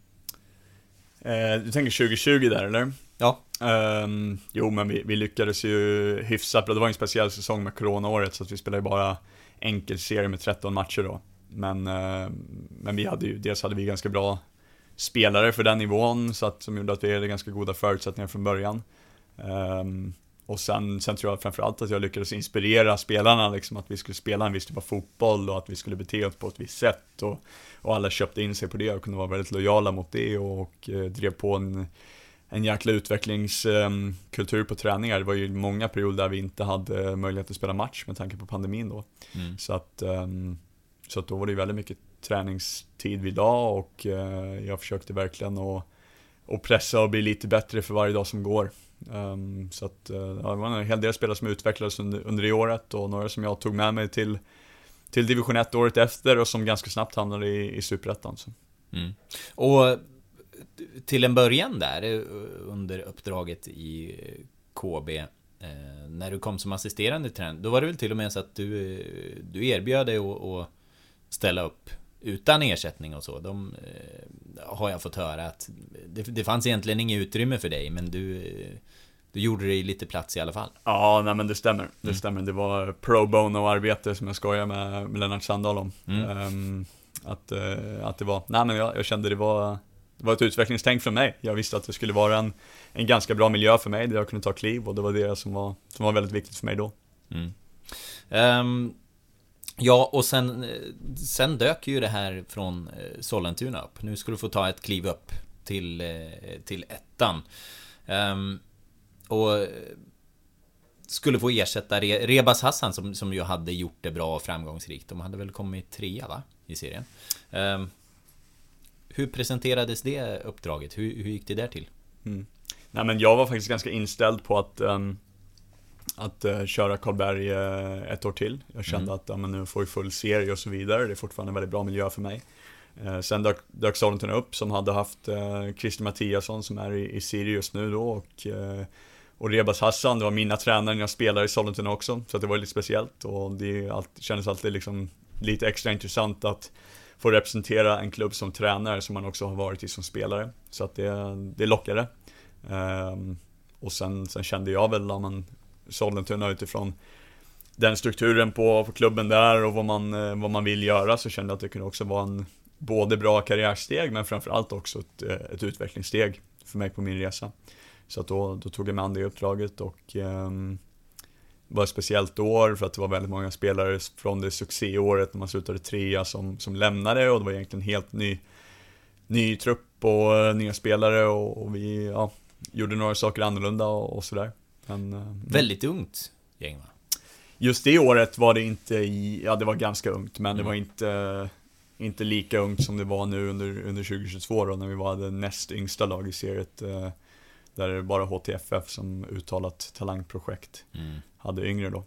Eh, du tänker tjugo tjugo där, eller? Ja. Eh, jo, men vi, vi lyckades ju hyfsat. Det var en speciell säsong med coronaåret, så att vi spelade bara enkel serie med tretton matcher då. Men, eh, men vi hade ju, dels hade vi ganska bra spelare för den nivån, så att, som gjorde att vi hade ganska goda förutsättningar från början. Um, och sen, sen tror jag framförallt att jag lyckades inspirera spelarna liksom, att vi skulle spela en viss typ av fotboll, och att vi skulle bete oss på ett visst sätt, och, och alla köpte in sig på det och kunde vara väldigt lojala mot det, och, och eh, drev på en, en jäkla utvecklingskultur um, på träningar. Det var ju många perioder där vi inte hade möjlighet att spela match med tanke på pandemin då. Mm. Så att um, så att då var det väldigt mycket träningstid vid dag, och eh, jag försökte verkligen att, att pressa och bli lite bättre för varje dag som går. Um, så att, uh, det var en hel del spelare som utvecklades under, under det året, och några som jag tog med mig till, till division ett året efter, och som ganska snabbt hamnade i, i Superettan. Så. Mm. Och till en början där, under uppdraget i K B, eh, när du kom som assisterande tränare, då var det väl till och med så att du, du erbjöd dig att, att ställa upp utan ersättning och så. De eh, har jag fått höra att det, det fanns egentligen inget utrymme för dig, men du, du gjorde dig lite plats i alla fall. Ja, nej, men det stämmer. Det mm. stämmer. Det var pro bono arbete som jag skojar med, med Lennart Sandahl om. Mm. Um, att, uh, att det var, nej men jag, jag kände det var, det var ett utvecklingstänk för mig. Jag visste att det skulle vara en, en ganska bra miljö för mig där jag kunde ta kliv, och det var det som var, som var väldigt viktigt för mig då. Mm. Um, Ja, och sen, sen dök ju det här från Sollentuna upp. Nu ska du få ta ett kliv upp till, till ettan. Um, och skulle få ersätta Re- Rebas Hassan som, som ju hade gjort det bra och framgångsrikt. De hade väl kommit trea, va? I serien. Um, hur presenterades det uppdraget? Hur, hur gick det där till? Mm. Nej, men jag var faktiskt ganska inställd på att... Um... att uh, köra Karlberg uh, ett år till. Jag kände mm. att ja, men nu får vi full serie och så vidare. Det är fortfarande en väldigt bra miljö för mig. Uh, sen dök, dök Sollentuna upp, som hade haft uh, Christer Mattiasson som är i, i Sirius nu då, och, uh, och Rebas Hassan, det var mina tränare när jag spelade i Sollentuna också, så att det var lite speciellt, och det alltid, kändes alltid liksom lite extra intressant att få representera en klubb som tränare som man också har varit i som spelare, så att det, det lockade. Uh, och sen, sen kände jag väl att man Sollentuna utifrån den strukturen på, på klubben där och vad man, vad man vill göra, så kände jag att det kunde också vara en både bra karriärsteg, men framförallt också ett, ett utvecklingssteg för mig på min resa. Så att då, då tog jag med an det uppdraget, och um, det var ett speciellt år för att det var väldigt många spelare från det succéåret när man slutade trea som, som lämnade, och det var egentligen helt ny, ny trupp och uh, nya spelare, och, och vi ja, gjorde några saker annorlunda och, och sådär. Men, uh, väldigt ungt gäng, va? Just det året var det inte i, ja det var ganska ungt, men mm. det var inte, inte lika ungt som det var nu under, under tjugo tjugotvå då, när vi var det näst yngsta lag i seriet, uh, där det bara H T F F som uttalat talangprojekt mm. hade yngre då.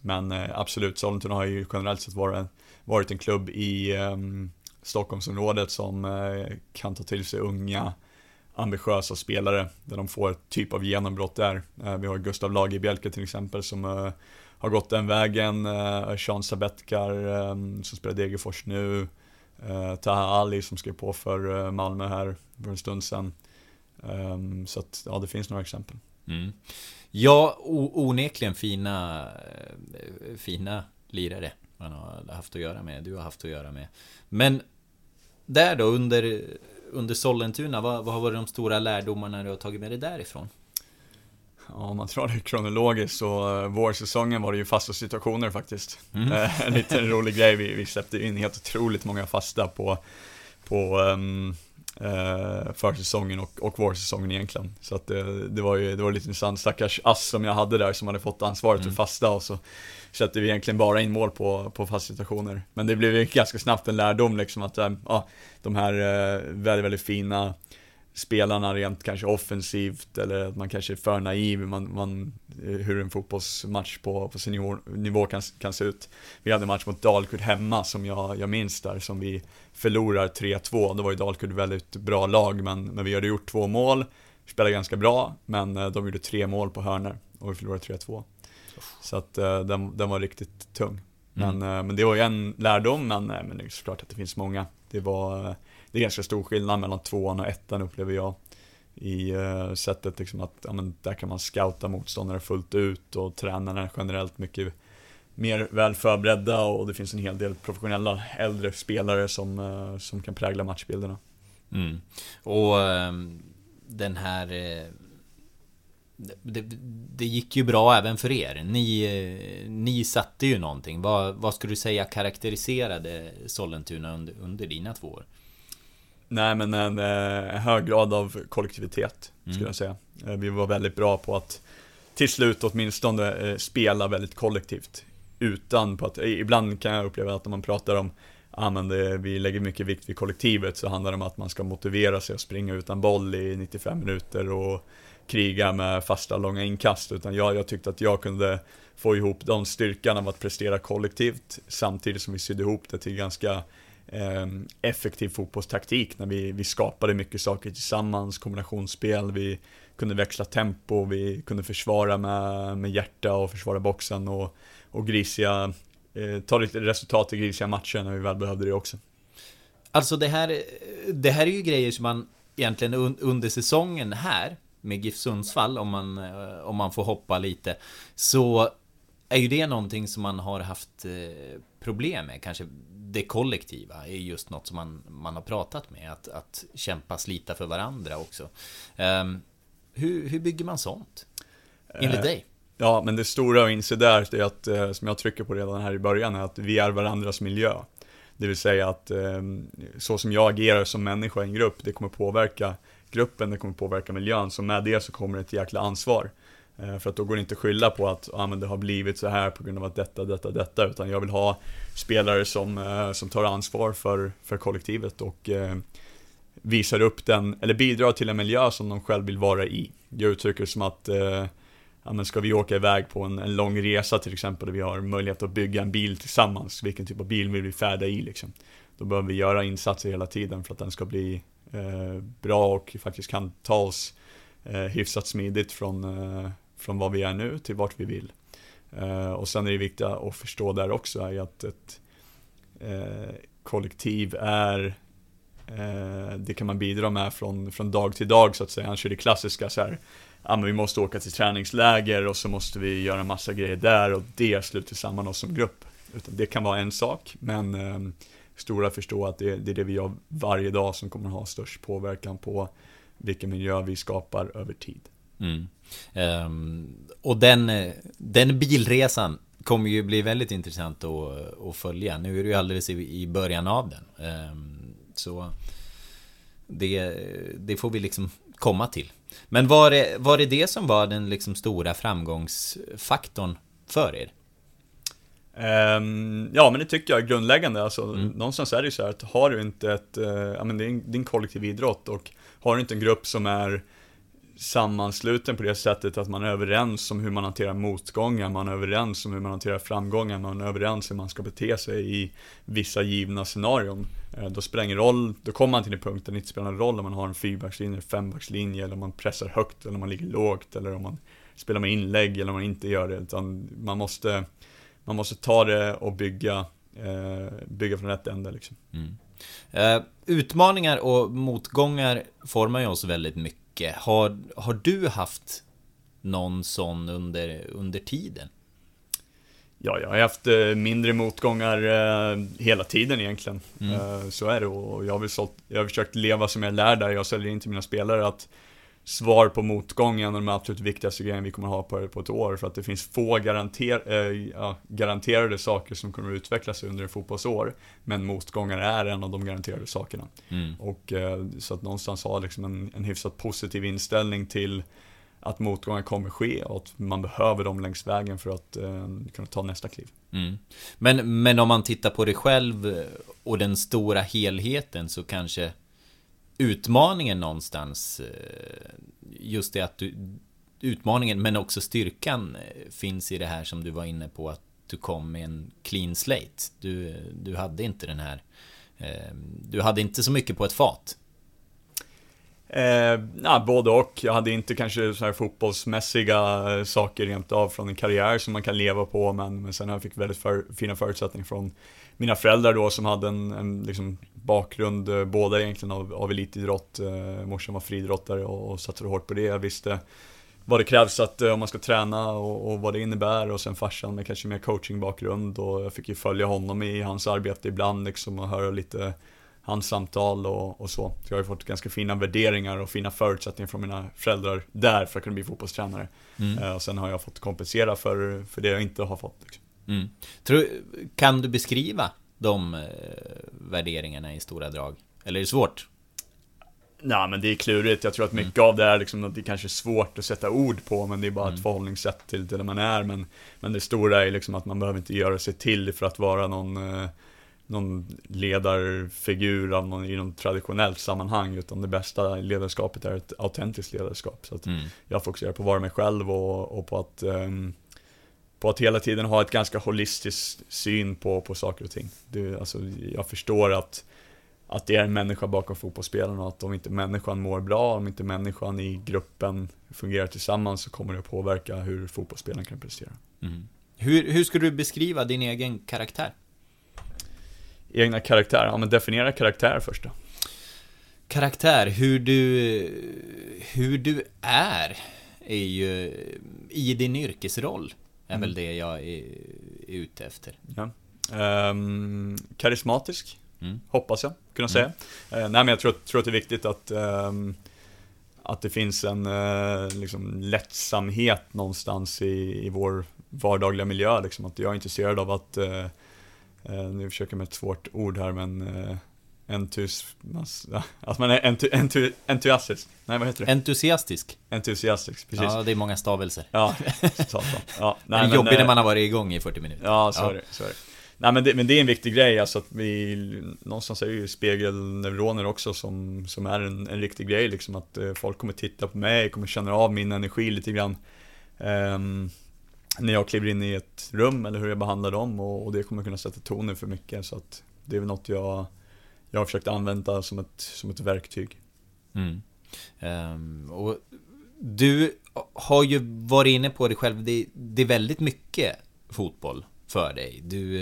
Men eh, absolut, Sollentuna har ju generellt sett varit, varit en klubb i eh, Stockholmsområdet som eh, kan ta till sig unga, ambitiösa spelare där de får ett typ av genombrott där. Eh, vi har Gustav Lagerbielke till exempel som eh, har gått den vägen, eh, Sean Sabetkar eh, som spelar Degerfors nu, eh, Taha Ali som skrev på för eh, Malmö här för en stund sedan. Eh, så att, ja, det finns några exempel. Mm. Ja, o- onekligen fina fina lirare man har haft att göra med, du har haft att göra med. Men där då, under, under Sollentuna, vad, vad har varit de stora lärdomarna du har tagit med dig därifrån? Ja, om man tror det kronologiskt så uh, vårsäsongen var det ju fasta situationer faktiskt. Mm. Uh, en liten rolig grej, vi, vi släppte in helt otroligt många fasta på, på um, uh, försäsongen och, och vårsäsongen egentligen. Så att uh, det var ju det var lite intressant, stackars ass som jag hade där som hade fått ansvaret mm. för fasta, och så sätter vi egentligen bara in mål på, på fasta situationer. Men det blev ju ganska snabbt en lärdom liksom att uh, uh, de här uh, väldigt, väldigt fina spelarna rent kanske offensivt, eller att man kanske är för naiv man, man, hur en fotbollsmatch på, på seniornivå kan, kan se ut. Vi hade en match mot Dalkurd hemma som jag, jag minns där, som vi förlorar tre två. Då var ju Dalkurd väldigt bra lag, men, men vi hade gjort två mål, spelade ganska bra, men de gjorde tre mål på hörnor och vi förlorade tre två. Så att den, den var riktigt tung. Men, mm. men det var ju en lärdom, men, men det är såklart att det finns många. Det var det är ganska stor skillnad mellan tvåan och ettan, upplever jag, i uh, sättet liksom att ja, men där kan man scouta motståndare fullt ut, och tränarna är generellt mycket mer väl förberedda, och det finns en hel del professionella äldre spelare som, uh, som kan prägla matchbilderna. Mm. Och um, den här uh, det, det gick ju bra även för er. Ni, uh, ni satte ju någonting. Vad, vad skulle du säga karaktäriserade Sollentuna under, under dina två år? Nej, men en eh, hög grad av kollektivitet skulle mm. jag säga. Eh, vi var väldigt bra på att till slut åtminstone eh, spela väldigt kollektivt. Utan på att, eh, ibland kan jag uppleva att när man pratar om ah, men det, vi lägger mycket vikt vid kollektivet, så handlar det om att man ska motivera sig att springa utan boll i nittiofem minuter och kriga med fasta långa inkast. Utan jag, jag tyckte att jag kunde få ihop den styrkan av att prestera kollektivt, samtidigt som vi sydde ihop det till ganska effektiv fotbollstaktik när vi, vi skapade mycket saker tillsammans, kombinationsspel, vi kunde växla tempo, vi kunde försvara med, med hjärta och försvara boxen och, och grisiga, eh, ta lite resultat i grisiga matcher när vi väl behövde det också. Alltså det här, det här är ju grejer som man egentligen under säsongen här med GIF Sundsvall, om man, om man får hoppa lite, så är ju det någonting som man har haft problem med. Kanske det kollektiva är just något som man, man har pratat med, att, att kämpa, slita för varandra också. Um, hur, hur bygger man sånt? Enligt eh, dig? Ja, men det stora att inse där är att, som jag trycker på redan här i början, är att vi är varandras miljö. Det vill säga att så som jag agerar som människa i en grupp, det kommer påverka gruppen, det kommer påverka miljön. Så med det så kommer det ett jäkla ansvar. För att då går det inte att skylla på att ah, men det har blivit så här på grund av att detta, detta, detta. Utan jag vill ha spelare som, som tar ansvar för, för kollektivet och eh, visar upp den, eller bidrar till en miljö som de själv vill vara i. Jag uttrycker som att eh, ja, men ska vi åka iväg på en, en lång resa till exempel, och vi har möjlighet att bygga en bil tillsammans, vilken typ av bil vill vi färda i liksom. Då behöver vi göra insatser hela tiden för att den ska bli eh, bra och faktiskt kan ta oss eh, hyfsat smidigt från, eh, från vad vi är nu till vart vi vill. Eh, och sen är det viktigt att förstå där också är att ett eh, kollektiv är eh, det kan man bidra med från, från dag till dag så att säga. Annars är det klassiska så här, ja, men vi måste åka till träningsläger och så måste vi göra en massa grejer där och det sluter samman oss som grupp. Utan det kan vara en sak, men eh, stora förstå att det, det är det vi gör varje dag som kommer att ha störst påverkan på vilken miljö vi skapar över tid. Mm. Um, och den, den bilresan kommer ju bli väldigt intressant att, att följa. Nu är det ju alldeles i, i början av den. Um, så det, det får vi liksom komma till. Men var det, var det det som var den liksom stora framgångsfaktorn för er? Um, ja, men det tycker jag är grundläggande. Alltså, mm. Någonstans är det ju så här att har du inte ett, uh, ja, men det är en, det är en kollektiv idrott, och har du inte en grupp som är sammansluten på det sättet att man är överens om hur man hanterar motgångar, man är överens om hur man hanterar framgångar, man är överens om hur man ska bete sig i vissa givna scenarion. Då spelar ingen roll, då kommer man till en punkt där det inte spelar någon roll om man har en fyrbackslinje, fembackslinje, eller om man pressar högt, eller om man ligger lågt, eller om man spelar med inlägg, eller om man inte gör det, utan man måste, man måste ta det och bygga, eh, bygga från rätt ände liksom. Mm. Uh, utmaningar och motgångar formar ju oss väldigt mycket. Har, har du haft någon sån under, under tiden? Ja, jag har haft mindre motgångar eh, hela tiden egentligen. Mm. Eh, så är det, och jag har, sålt, jag har försökt leva som jag lär där. Jag säljer in till mina spelare att svar på motgången är de absolut viktigaste grejerna vi kommer att ha på, på ett år. För att det finns få garanter, eh, ja, garanterade saker som kommer att utvecklas under en fotbollsår. Men motgångar är en av de garanterade sakerna. Mm. Och eh, så att någonstans ha liksom en, en hyfsat positiv inställning till att motgångar kommer ske och att man behöver dem längs vägen för att eh, kunna ta nästa kliv. Mm. Men, men om man tittar på dig själv och den stora helheten, så kanske utmaningen någonstans, just det att du, utmaningen men också styrkan finns i det här som du var inne på, att du kom med en clean slate. Du, du hade inte den här, du hade inte så mycket på ett fat. Eh, ja, både och. Jag hade inte kanske så här fotbollsmässiga saker rent av från en karriär som man kan leva på, men, men sen har jag fick väldigt för, fina förutsättningar från mina föräldrar då, som hade en, en liksom bakgrund, eh, båda egentligen av, av elitidrott. Eh, morsan var friidrottare och, och satsade hårt på det. Jag visste vad det krävs att, eh, om man ska träna och, och vad det innebär, och sen farsan med kanske mer coachingbakgrund, och jag fick ju följa honom i hans arbete ibland liksom, och höra lite hans samtal och, och så. Så jag har ju fått ganska fina värderingar och fina förutsättningar från mina föräldrar där för att kunna bli fotbollstränare. Mm. Uh, och sen har jag fått kompensera för, för det jag inte har fått. Liksom. Mm. Tror, kan du beskriva de uh, värderingarna i stora drag? Eller är det svårt? Nej, men det är klurigt. Jag tror att mycket mm. av det är liksom, att det kanske är svårt att sätta ord på, men det är bara mm. ett förhållningssätt till det man är. Men, men det stora är liksom att man behöver inte göra sig till för att vara någon... Uh, någon ledarfigur av någon, i någon traditionellt sammanhang, utan det bästa ledarskapet är ett autentiskt ledarskap. Så att mm. jag fokuserar på att vara mig själv och, och på att um, på att hela tiden ha ett ganska holistiskt syn på, på saker och ting. Det, alltså, jag förstår att, att det är en människa bakom fotbollsspelarna, och att om inte människan mår bra, om inte människan i gruppen fungerar tillsammans, så kommer det att påverka hur fotbollsspelaren kan prestera. Mm. Hur, hur skulle du beskriva din egen karaktär? Egna karaktär, ja men definiera karaktär först då. Karaktär, hur du hur du är är ju i din yrkesroll är mm. väl det jag är, är ute efter. Ja. Um, karismatisk, mm. hoppas jag kunna säga. Mm. Uh, nej men jag tror, tror att det är viktigt att um, att det finns en uh, liksom lättsamhet någonstans i, i vår vardagliga miljö liksom, att jag är intresserad av att uh, Uh, nu försöker jag med ett svårt ord här, men uh, entus, ja, att man är entu, entu, entusiastisk. Nej, vad heter det? Entusiastisk. Entusiastisk, precis. Ja, det är många stavelser. Ja, så, ja. Nej, det är men, jobbigt när man har varit igång i fyrtio minuter. Ja, så ja. är det, så är det. Nej, men det, men det är en viktig grej, alltså att vi någonstans är ju spegelneuroner också som, som är en, en riktig grej liksom, att uh, folk kommer titta på mig, kommer känna av min energi lite grann. Um, när jag kliver in i ett rum eller hur jag behandlar dem, och, och det kommer kunna sätta tonen för mycket, så att det är väl något jag, jag har försökt använda som ett, som ett verktyg. Mm. Um, och du har ju varit inne på det själv, det, det är väldigt mycket fotboll för dig. Du,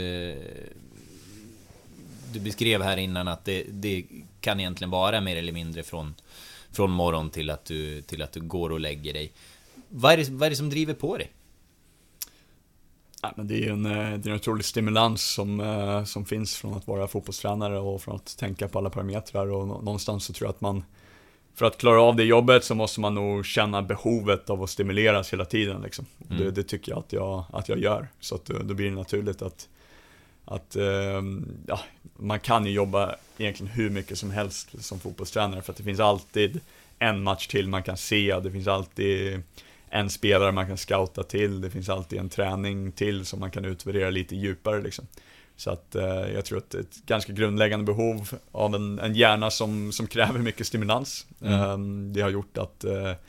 du beskrev här innan att det, det kan egentligen vara mer eller mindre från, från morgon till att, du, till att du går och lägger dig. Vad är det, vad är det som driver på dig? Ja, men det är en, det är en otrolig stimulans som, som finns från att vara fotbollstränare och från att tänka på alla parametrar, och någonstans så tror jag att man, för att klara av det jobbet, så måste man nog känna behovet av att stimuleras hela tiden liksom. Mm. det, det tycker jag att jag, att jag gör, så att då blir det naturligt att, att ja, man kan ju jobba egentligen hur mycket som helst som fotbollstränare, för att det finns alltid en match till man kan se, det finns alltid en spelare man kan scouta till, det finns alltid en träning till som man kan utvärdera lite djupare liksom. Så att eh, jag tror att ett ganska grundläggande behov av en, en hjärna som, som kräver mycket stimulans. Mm. Um, det har gjort att, uh,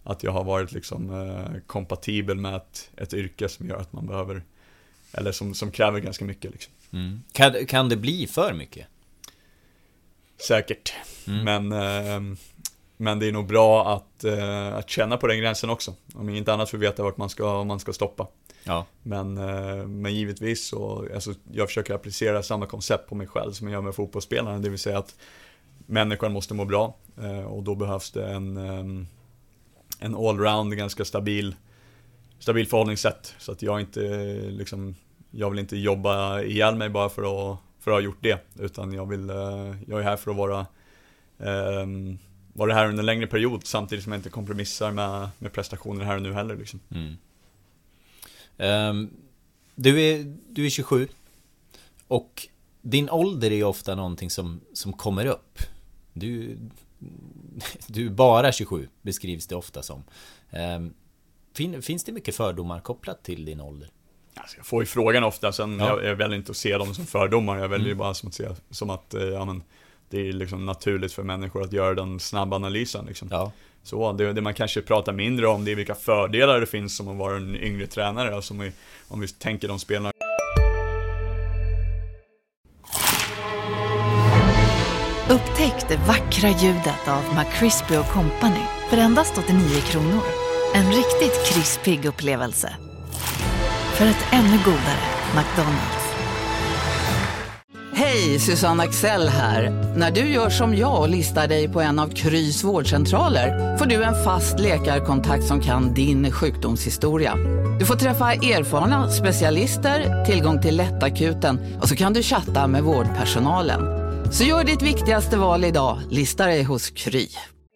att jag har varit liksom eh, kompatibel med ett, ett yrke som gör att man behöver, eller som, som kräver ganska mycket liksom. Mm. Kan, kan det bli för mycket? Säkert, mm. men, eh, men det är nog bra att, eh, att känna på den gränsen också. Om inte annat för att veta vart man ska, man ska stoppa. Ja. Men, eh, men givetvis så, alltså, jag försöker applicera samma koncept på mig själv som jag gör med fotbollsspelaren. Det vill säga att människan måste må bra, eh, och då behövs det en, eh, en allround, ganska stabil, stabil förhållningssätt. Så att jag inte liksom, jag vill inte jobba ihjäl mig bara för att för att ha gjort det, utan jag vill jag är här för att vara eh, vara här under en längre period, samtidigt som jag inte kompromissar med, med prestationer här och nu heller liksom. Mm. Um, du är du är tjugosju, och din ålder är ju ofta någonting som som kommer upp. Du du är bara tjugosju, beskrivs det ofta som. Um, fin, finns det mycket fördomar kopplat till din ålder? Alltså jag får ju frågan ofta, sen ja. jag, jag väljer inte att se dem som fördomar. Jag väljer mm. bara som att se som att ja, men, det är liksom naturligt för människor att göra den snabba analysen liksom. Ja. Så det, det man kanske pratar mindre om, det är vilka fördelar det finns som att vara en yngre tränare, alltså om vi, om vi tänker de spelarna. Upptäck det vackra ljudet av McCrispy och Company för endast åttionio kronor. En riktigt krispig upplevelse. För ett ännu godare McDonald's. Hej, Susanne Axel här. När du gör som jag och listar dig på en av Krys vårdcentraler får du en fast läkarkontakt som kan din sjukdomshistoria. Du får träffa erfarna specialister, tillgång till lättakuten och så kan du chatta med vårdpersonalen. Så gör ditt viktigaste val idag, lista dig hos Kry.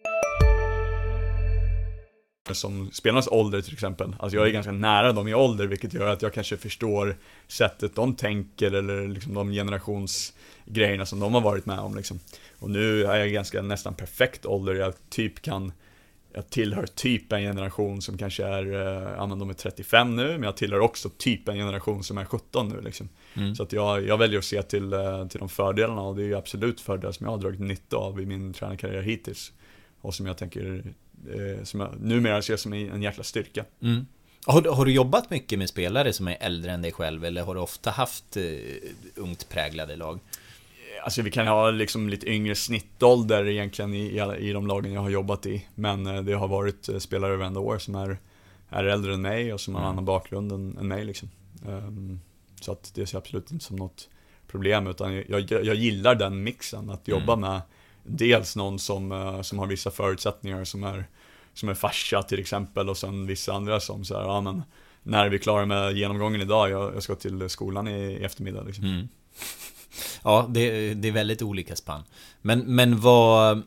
Som spelarnas ålder till exempel. Alltså jag är ganska nära dem i ålder, vilket gör att jag kanske förstår sättet de tänker, eller liksom de generationsgrejerna som de har varit med om liksom. Och nu är jag ganska nästan perfekt ålder. Jag typ kan jag tillhör typ en generation som kanske är ja, men de är trettiofem nu, men jag tillhör också typ en generation som är sjutton nu liksom. Mm. Så att jag, jag väljer att se till, till de fördelarna, och det är ju absolut fördelar som jag har dragit nytta av i min tränarkarriär hittills, och som jag tänker som jag numera ser som en jäkla styrka. Mm. Har, har du jobbat mycket med spelare som är äldre än dig själv, eller har du ofta haft uh, ungt präglade lag? Alltså vi kan ha liksom lite yngre snittålder egentligen i, i, i de lagen jag har jobbat i, men uh, det har varit uh, spelare varenda år som är, är äldre än mig och som har en annan bakgrund än, än mig liksom. Um, så att det ser absolut inte som något problem, utan jag, jag, jag gillar den mixen, att jobba mm. med dels någon som, som har vissa förutsättningar, som är, som är farsa till exempel, och sen vissa andra som så här, ja men när är vi klara med genomgången idag, jag, jag ska till skolan i, i eftermiddag liksom. Mm. Ja, det, det är väldigt olika spann. Men, men vad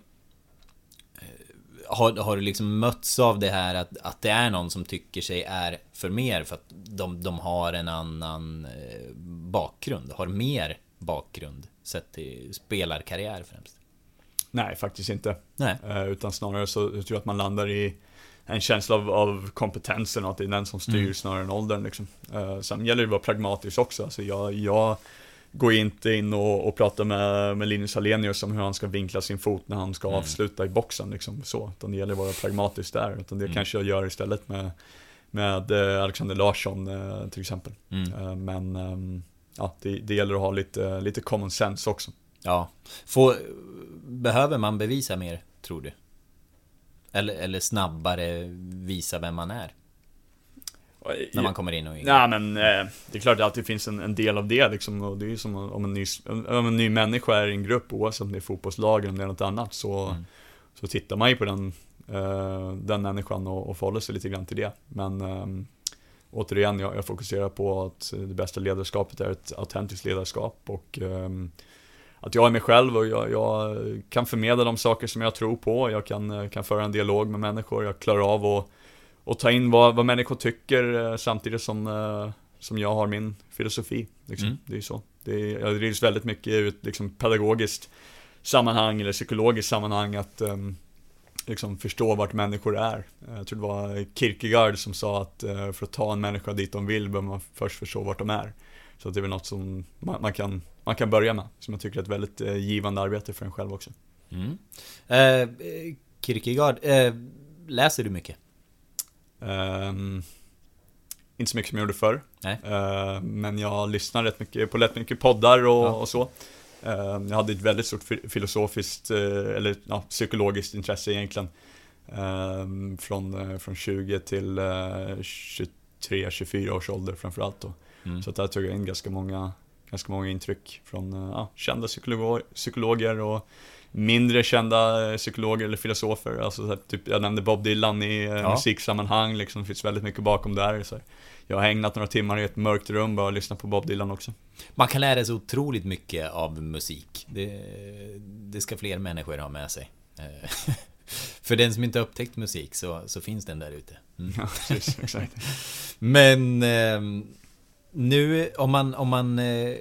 har, har du liksom mötts av det här att, att det är någon som tycker sig är för mer för att de, de har en annan bakgrund, har mer bakgrund sett till spelarkarriär främst? Nej, faktiskt inte. Nej. Uh, utan snarare så jag tror jag att man landar i en känsla av, av kompetensen, och att det är den som styr mm. snarare än åldern liksom. Uh, sen gäller det att vara pragmatisk också. Alltså jag, jag går inte in och, och pratar med, med Linus Hallenius om hur han ska vinkla sin fot när han ska mm. avsluta i boxen liksom, så. Utan det gäller att vara pragmatisk där. Utan det mm. kanske jag gör istället med, med Alexander Larsson uh, till exempel. Mm. Uh, men um, ja, det, det gäller att ha lite, lite common sense också. Ja. Får, behöver man bevisa mer, tror du? Eller, eller snabbare visa vem man är? När man kommer in och in. Nej, men eh, det är klart att det alltid finns en, en del av det liksom, och det är ju som om en ny, om en ny människa är i en grupp, oavsett om det är fotbollslag eller något annat, så, mm. så tittar man ju på den, eh, den människan och, och förhåller sig lite grann till det. Men eh, återigen, jag, jag fokuserar på att det bästa ledarskapet är ett autentiskt ledarskap, och eh, att jag är mig själv, och jag, jag kan förmedla de saker som jag tror på. Jag kan, kan föra en dialog med människor. Jag klarar av att, att ta in vad, vad människor tycker, samtidigt som, som jag har min filosofi liksom. Mm. Det är så. Det är, jag drivs väldigt mycket ur ett liksom, pedagogiskt sammanhang eller psykologiskt sammanhang, att um, liksom, förstå vart människor är. Jag tror det var Kierkegaard som sa att uh, för att ta en människa dit de vill behöver man först förstå vart de är. Så det är väl något som man, man, kan, man kan börja med, som jag tycker är ett väldigt eh, givande arbete för en själv också. Mm. Eh, Kierkegaard, eh, läser du mycket? Um, inte så mycket som jag gjorde förr. Nej. Uh, men jag lyssnar rätt mycket på rätt mycket poddar och, Ja. och så. Uh, jag hade ett väldigt stort filosofiskt uh, eller ja, psykologiskt intresse egentligen. Uh, från, uh, från tjugo till uh, tjugotre tjugofyra års ålder framförallt då. Mm. Så där tog jag in ganska många, ganska många intryck från uh, ja, kända psykologer, psykologer och mindre kända psykologer eller filosofer. Alltså, så här, typ, jag nämnde Bob Dylan i uh, Ja. musiksammanhang, liksom, det finns väldigt mycket bakom där. Så här. Jag har ägnat några timmar i ett mörkt rum bara och lyssnat på Bob Dylan också. Man kan lära sig otroligt mycket av musik. Det, det ska fler människor ha med sig. Eh, För den som inte har upptäckt musik så, så finns den där ute. Mm. Ja, precis, exakt. Men eh, nu om man, om man eh,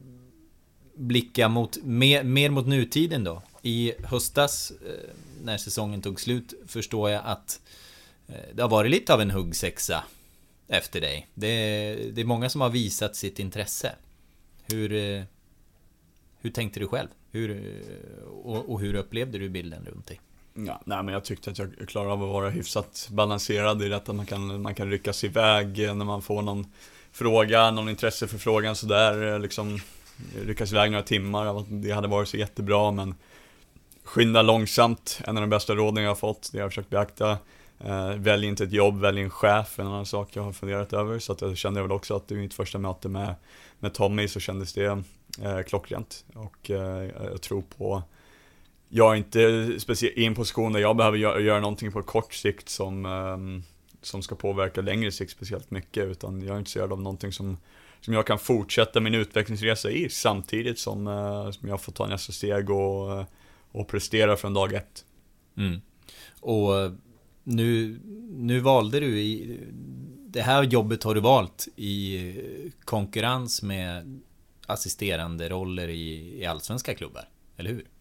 blickar mot, mer, mer mot nutiden då. I höstas eh, när säsongen tog slut förstår jag att eh, det har varit lite av en huggsexa efter dig. Det, det är många som har visat sitt intresse. Hur, eh, hur tänkte du själv? Hur, eh, och, och hur upplevde du bilden runt dig? Ja, nej, men jag tyckte att jag klarade av att vara hyfsat balanserad i det att man kan, man kan ryckas iväg när man får någon fråga, någon intresse för frågan så där liksom ryckas iväg några timmar av att det hade varit så jättebra, men skynda långsamt, en av de bästa råden jag har fått, det jag har försökt beakta. Eh, välj inte ett jobb, välj en chef, en annan sak jag har funderat över, så att jag kände väl också att i mitt första möte med, med Tommy så kändes det eh, klockrent, och eh, jag tror på jag är inte speciellt i en position där jag behöver göra, göra någonting på kort sikt som, um, som ska påverka längre sikt speciellt mycket, utan jag är intresserad av någonting som, som jag kan fortsätta min utvecklingsresa i samtidigt som, uh, som jag får ta nästa steg och, och prestera från dag ett. Mm. Och nu, nu valde du i det här jobbet har du valt i konkurrens med assisterande roller i, i allsvenska klubbar, eller hur?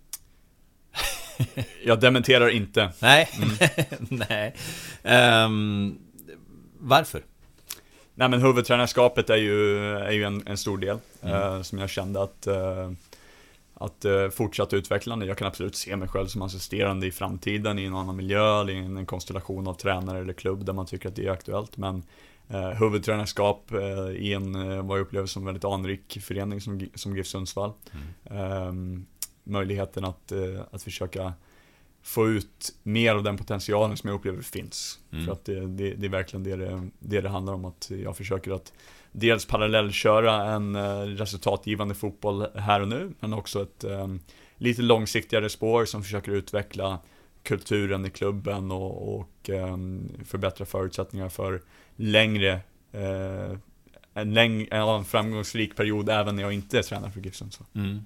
Jag dementerar inte. Nej, mm. Nej. Um, varför? Nej, men huvudtränarskapet är ju, är ju en, en stor del mm. uh, som jag kände att, uh, att uh, fortsätta utvecklande. Jag kan absolut se mig själv som assisterande i framtiden i en annan miljö eller i en, en konstellation av tränare eller klubb där man tycker att det är aktuellt. Men uh, huvudtränarskap uh, i en, uh, vad jag upplever som en väldigt anrik förening som, som GIF Sundsvall. Mm. Um, möjligheten att, att försöka få ut mer av den potentialen som jag upplever finns. Mm. För att det, det, det är verkligen det det, det det handlar om, att jag försöker att dels parallellköra en resultatgivande fotboll här och nu, men också ett um, lite långsiktigare spår som försöker utveckla kulturen i klubben och, och um, förbättra förutsättningar för längre uh, en, läng- en framgångsrik period även när jag inte är tränare för GIF Sundsvall. Mm.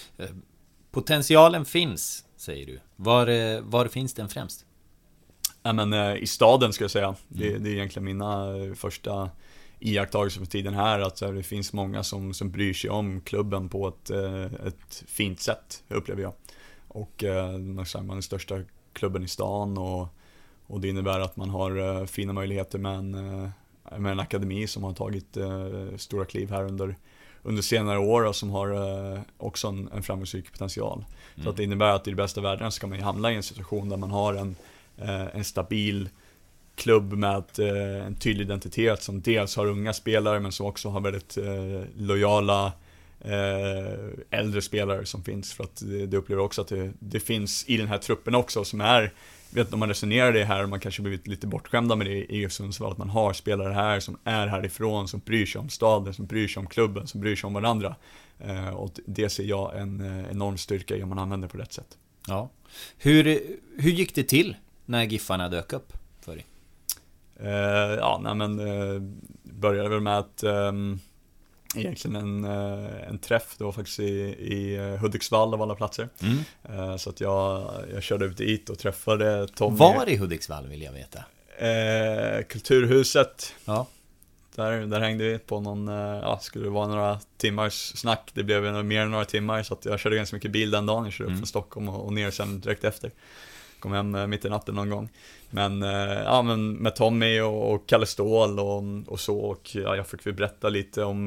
Potentialen finns, säger du. Var, var finns den främst? Ja, men, eh, i staden ska jag säga. Mm. Det, det är egentligen mina eh, första iakttagelser för tiden här. Att eh, det finns många som, som bryr sig om klubben på ett, eh, ett fint sätt, upplever jag. Och eh, man är den största klubben i stan. Och, och det innebär att man har eh, fina möjligheter med en, eh, med en akademi som har tagit eh, stora kliv här under under senare år och som har eh, också en, en framgångsrik potential. Mm. Så att det innebär att i det bästa världen ska man ju hamna i en situation där man har en, eh, en stabil klubb med eh, en tydlig identitet som dels har unga spelare men som också har väldigt eh, lojala eh, äldre spelare som finns. För att det, det upplever också att det, det finns i den här truppen också som är, vet, om man resonerar det här, man kanske blivit lite bortskämda med det i GIF Sundsvall, att man har spelare här som är härifrån, som bryr sig om staden, som bryr sig om klubben, som bryr sig om varandra. Eh, och det ser jag en eh, enorm styrka i om man använder det på rätt sätt. Ja. Hur, hur gick det till när Giffarna dök upp för dig? Eh, ja, nej, men eh, började väl med att eh, egentligen en, en träff, det var faktiskt i, i Hudiksvall av alla platser. Mm. Så att jag, jag körde ut dit och träffade Tommy. Var i Hudiksvall vill jag veta? Eh, Kulturhuset. Ja. Där, där hängde vi på någon, ja, skulle det vara några timmars snack. Det blev mer än några timmar, så att jag körde ganska mycket bil den dagen. Jag körde upp mm. från Stockholm och, och ner sen direkt efter. Kom hem mitt i natten någon gång. Men, ja, men med Tommy och, och Kalle Ståhl och, och så. Och ja, jag fick vi berätta lite om,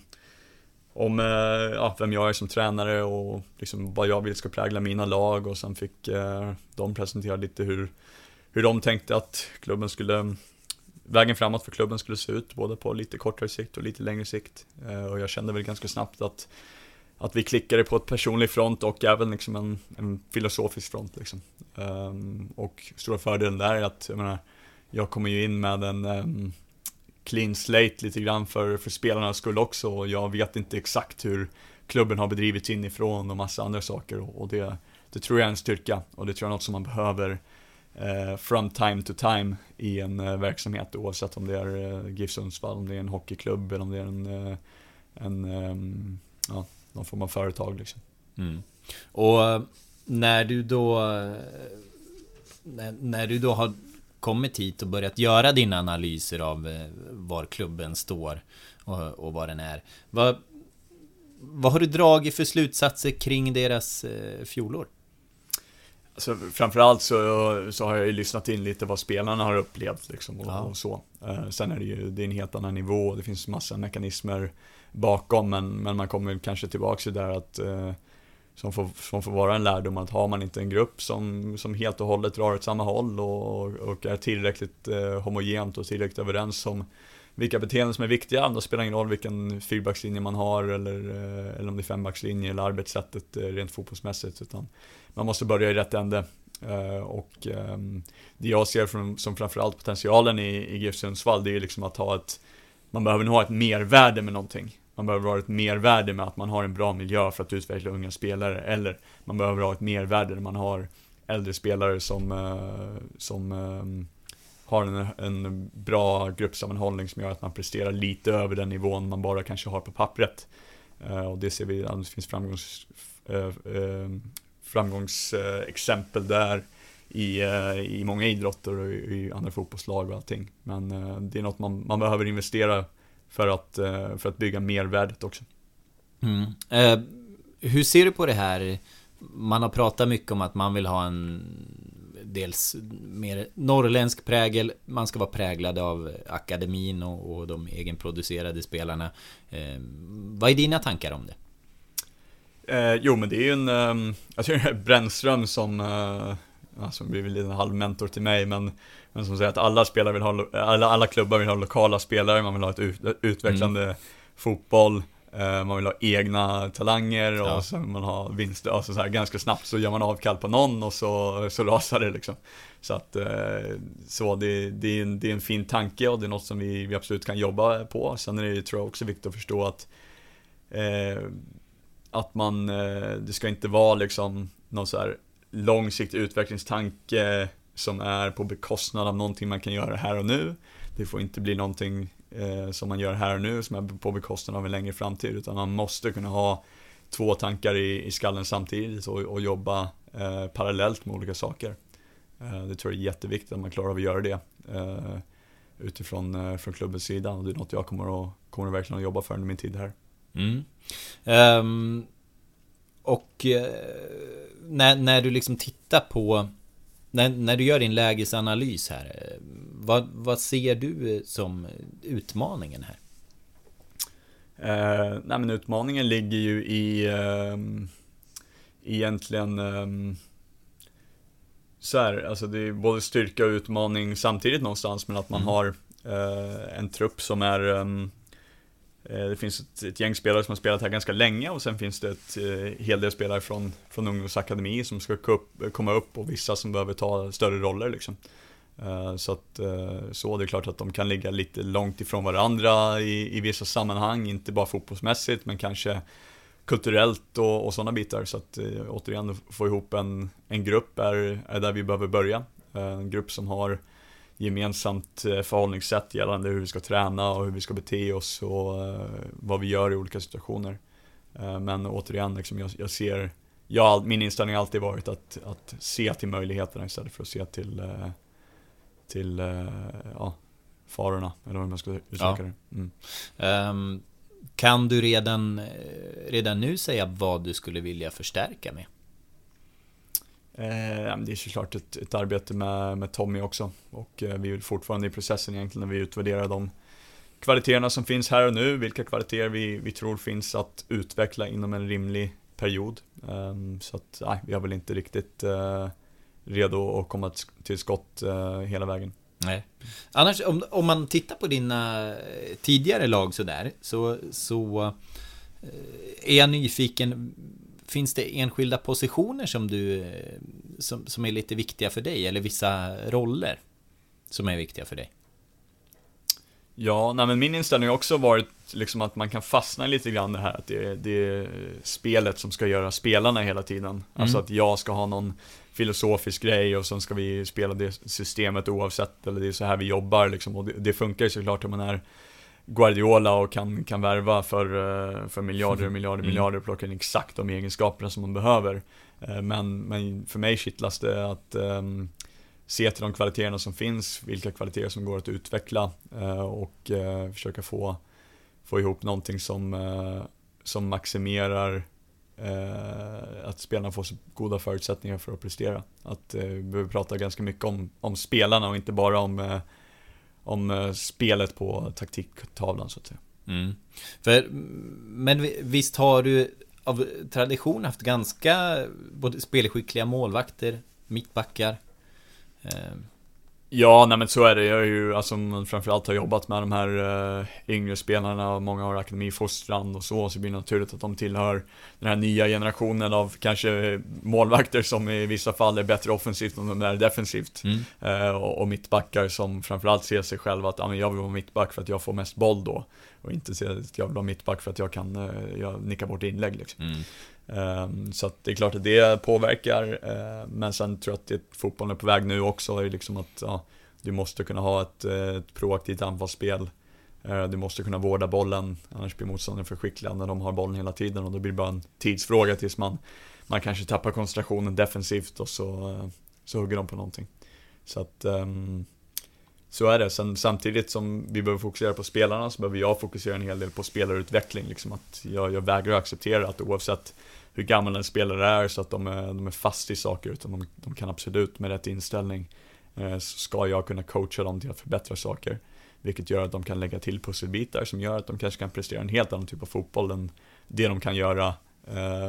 om ja, vem jag är som tränare och liksom vad jag vill ska prägla mina lag. Och sen fick eh, de presentera lite hur, hur de tänkte att klubben skulle vägen framåt för klubben skulle se ut, både på lite kortare sikt och lite längre sikt. Eh, och jag kände väl ganska snabbt att, att vi klickade på ett personlig front och även liksom en, en filosofisk front. Liksom. Um, och stora fördelen där är att jag, menar, jag kommer ju in med en um, clean slate lite grann för, för spelarnas skull också, och jag vet inte exakt hur klubben har bedrivits inifrån och massa andra saker, och, och det, det tror jag är en styrka, och det tror jag är något som man behöver eh, from time to time i en eh, verksamhet, oavsett om det är eh, GIF Sundsvall, om det är en hockeyklubb eller om det är en, eh, en eh, ja, någon form av företag liksom. Mm. Och när du då när, när du då har kommit hit och börjat göra dina analyser av eh, var klubben står och, och vad den är, vad, vad har du dragit för slutsatser kring deras eh, fjolår? Alltså, framförallt så, så har jag ju lyssnat in lite vad spelarna har upplevt liksom, och, ja. och så. Eh, sen är det ju det är en helt annan nivå, det finns massa mekanismer bakom, men, men man kommer kanske tillbaka till där att eh, som, får, som får vara en lärdom, att har man inte en grupp som, som helt och hållet drar åt samma håll och, och är tillräckligt eh, homogent och tillräckligt överens om vilka beteenden som är viktiga, då spelar ingen roll vilken fyrbackslinje man har eller, eller om det är fembackslinje eller arbetssättet rent fotbollsmässigt, utan man måste börja i rätt ände. Och det jag ser från, som framförallt potentialen i, i GIF Sundsvall, det är liksom att ha ett, man behöver nog ha ett mervärde med någonting. Man behöver ha ett mervärde med att man har en bra miljö för att utveckla unga spelare, eller man behöver ha ett mervärde när man har äldre spelare som, som har en, en bra gruppsammanhållning som gör att man presterar lite över den nivån man bara kanske har på pappret. Uh, och det ser vi att det finns framgångs, uh, uh, framgångsexempel uh, där i, uh, i många idrotter och i, i andra fotbollslag och allting. Men uh, det är något man, man behöver investera för att, uh, för att bygga mervärdet också. Mm. Uh, hur ser du på det här? Man har pratat mycket om att man vill ha en dels mer norrländsk prägel, man ska vara präglad av akademin och, och de egenproducerade spelarna. Eh, vad är dina tankar om det? Eh, jo, men det är ju en eh, jag tror det är Brännström som eh, alltså, blir väl en halv mentor till mig, men, men som säger att alla spelare vill ha, alla, alla klubbar vill ha lokala spelare, man vill ha ett ut, utvecklande mm. fotboll. Man vill ha egna talanger och ja. Så man har vinster, alltså så här, ganska snabbt så gör man avkall på någon och så, så rasar det liksom. Så att så det, det, är en, det är en fin tanke och det är något som vi, vi absolut kan jobba på. Sen är det, tror jag, också viktigt att förstå att eh, att man eh, det ska inte vara liksom någon så här långsiktig utvecklingstanke som är på bekostnad av någonting man kan göra här och nu. Det får inte bli någonting eh, som man gör här och nu som är på bekostnad av en längre framtid, utan man måste kunna ha två tankar i, i skallen samtidigt och, och jobba eh, parallellt med olika saker. Eh, det tror jag är jätteviktigt att man klarar av att göra det eh, utifrån eh, från klubbens sida, och det är något jag kommer att, kommer att verkligen att jobba för under min tid här. Mm. Um, och uh, när, när du liksom tittar på När, när du gör din lägesanalys här, vad, vad ser du som utmaningen här? Eh, nej men utmaningen ligger ju i eh, egentligen eh, så här, alltså det är både styrka och utmaning samtidigt någonstans, men att man mm. har eh, en trupp som är eh, det finns ett, ett gäng spelare som har spelat här ganska länge, och sen finns det ett eh, hel del spelare från, från ungdomsakademi som ska upp, komma upp, och vissa som behöver ta större roller liksom. eh, så att eh, så det är klart att de kan ligga lite långt ifrån varandra i, i vissa sammanhang, inte bara fotbollsmässigt men kanske kulturellt och, och sådana bitar. Så att eh, återigen få ihop en, en grupp är, är där vi behöver börja. eh, en grupp som har gemensamt förhållningssätt gällande hur vi ska träna och hur vi ska bete oss och uh, vad vi gör i olika situationer. Uh, men återigen, liksom, jag, jag ser, jag, min inställning har alltid varit att, att se till möjligheterna istället för att se till, uh, till uh, ja, farorna, eller hur man ska uttrycka det. Mm. Um, kan du redan, redan nu säga vad du skulle vilja förstärka med? Eh, det är såklart ett, ett arbete med, med Tommy också, och eh, vi är fortfarande i processen egentligen när vi utvärderar de kvaliteterna som finns här och nu, vilka kvaliteter vi, vi tror finns att utveckla inom en rimlig period. eh, så att nej, vi är väl inte riktigt eh, redo att komma till skott eh, hela vägen. Nej. Annars, om, om man tittar på dina tidigare lag så där, så, så är jag nyfiken. Finns det enskilda positioner som du som, som är lite viktiga för dig, eller vissa roller som är viktiga för dig? Ja, nej, men min inställning har också varit liksom att man kan fastna lite grann det här att det är, det är spelet som ska göra spelarna hela tiden. Mm. Alltså att jag ska ha någon filosofisk grej och sen ska vi spela det systemet oavsett, eller det är så här vi jobbar liksom. Och det, det funkar ju såklart om man är Guardiola och kan, kan värva för, för miljarder och miljarder och miljarder och plocka in exakt de egenskaperna som man behöver. Men, men för mig kittlas det att um, se till de kvaliteterna som finns, vilka kvaliteter som går att utveckla uh, och uh, försöka få, få ihop någonting som, uh, som maximerar uh, att spelarna får så goda förutsättningar för att prestera. Att uh, vi behöver prata ganska mycket om, om spelarna och inte bara om uh, om uh, spelet på taktiktavlan så att säga. Mm. För, men visst har du av tradition haft ganska både spelskickliga målvakter, mittbackar? Eh. Ja, nej men så är det. Jag är ju, alltså, framförallt har jobbat med de här uh, yngre spelarna och många har akademifostran och så, så blir det naturligt att de tillhör den här nya generationen av kanske målvakter som i vissa fall är bättre offensivt än de är defensivt. Mm. Uh, och, och mittbackar som framförallt ser sig själva att ah, men jag vill vara mittback för att jag får mest boll då, och inte se att jag vill vara mittback för att jag kan uh, jag nicka bort inlägg liksom. Mm. Um, så att det är klart att det påverkar, uh, men sen tror jag att det, fotbollen är på väg nu också, är liksom att uh, du måste kunna ha ett, ett proaktivt anfallsspel, uh, du måste kunna vårda bollen, annars blir motståndaren för skickliga när de har bollen hela tiden, och då blir det bara en tidsfråga tills man, man kanske tappar koncentrationen defensivt och så, uh, så hugger de på någonting. Så att um, så är det. Sen, samtidigt som vi behöver fokusera på spelarna så behöver jag fokusera en hel del på spelarutveckling. Liksom att jag, jag vägrar acceptera att oavsett hur gammal en spelare är så att de är, de är fast i saker, utan de, de kan absolut med rätt inställning eh, så ska jag kunna coacha dem till att förbättra saker. Vilket gör att de kan lägga till pusselbitar som gör att de kanske kan prestera en helt annan typ av fotboll än det de kan göra eh,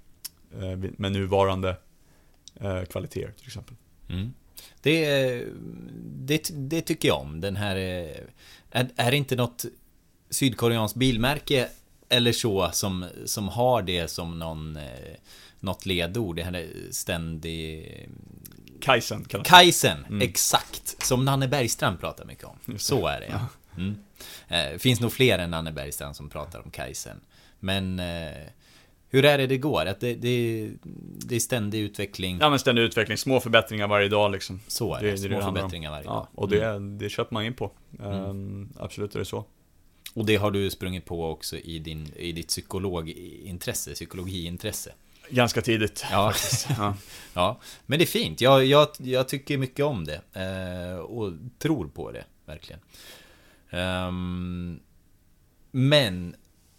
med nuvarande eh, kvaliteter till exempel. Mm. Det, det, det tycker jag om. Den här, är, är det inte något sydkoreanskt bilmärke eller så som, som har det som någon, något ledord? Det här är ständig... Kaizen. Kaizen, mm. Exakt. Som Nanne Bergstrand pratar mycket om. Så är det, ja. Mm. Eh, finns nog fler än Nanne Bergstrand som pratar om Kaizen. Men... Eh, hur är det det går? Att det, det, det är ständig utveckling. Ja, men ständig utveckling. Små förbättringar varje dag liksom. Så är det. det, det små det förbättringar varje dag. Ja, och det, mm. det köper man in på. Mm. Um, absolut är det så. Och det har du sprungit på också i, din, i ditt psykologintresse, psykologiintresse. Ganska tidigt. Ja, ja. Ja. Men det är fint. Jag, jag, jag tycker mycket om det. Eh, och tror på det, verkligen. Um, men...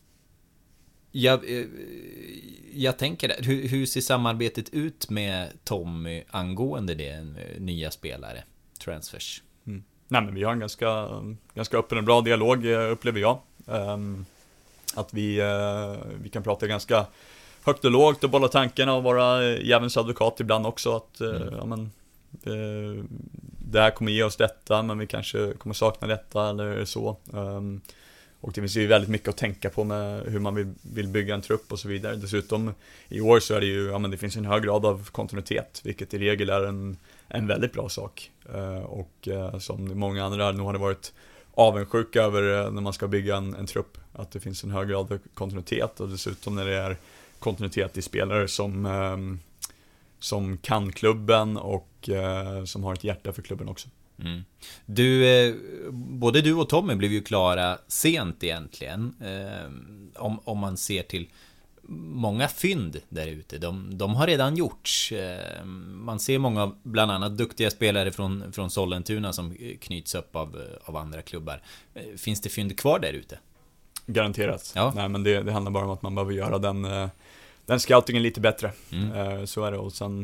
Jag, jag tänker, hur, hur ser samarbetet ut med Tommy angående det, nya spelare, transfers? Mm. Nej, men vi har en ganska, ganska öppen och bra dialog, upplever jag. Um, att vi, uh, vi kan prata ganska högt och lågt och bolla tankarna och vara djävulens advokat ibland också. Att uh, mm. ja, men, uh, det här kommer ge oss detta, men vi kanske kommer sakna detta eller så. Um, Och det finns ju väldigt mycket att tänka på med hur man vill, vill bygga en trupp och så vidare. Dessutom i år så är det ju, ja, men det finns en hög grad av kontinuitet, vilket i regel är en, en väldigt bra sak. Uh, och uh, som många andra nu har det varit avundsjuka över uh, när man ska bygga en, en trupp, att det finns en hög grad av kontinuitet, och dessutom när det är kontinuitet i spelare som, um, som kan klubben och uh, som har ett hjärta för klubben också. Mm. Du, eh, både du och Tommy blev ju klara sent egentligen, eh, om, om man ser till många fynd där ute. De, de har redan gjorts. Eh, man ser många, bland annat duktiga spelare från, från Sollentuna som knyts upp av, av andra klubbar. Eh, finns det fynd kvar där ute? Garanterat. Ja. Nej, men det, det handlar bara om att man behöver göra den, den scoutingen lite bättre. Mm. Eh, så är det. Och sen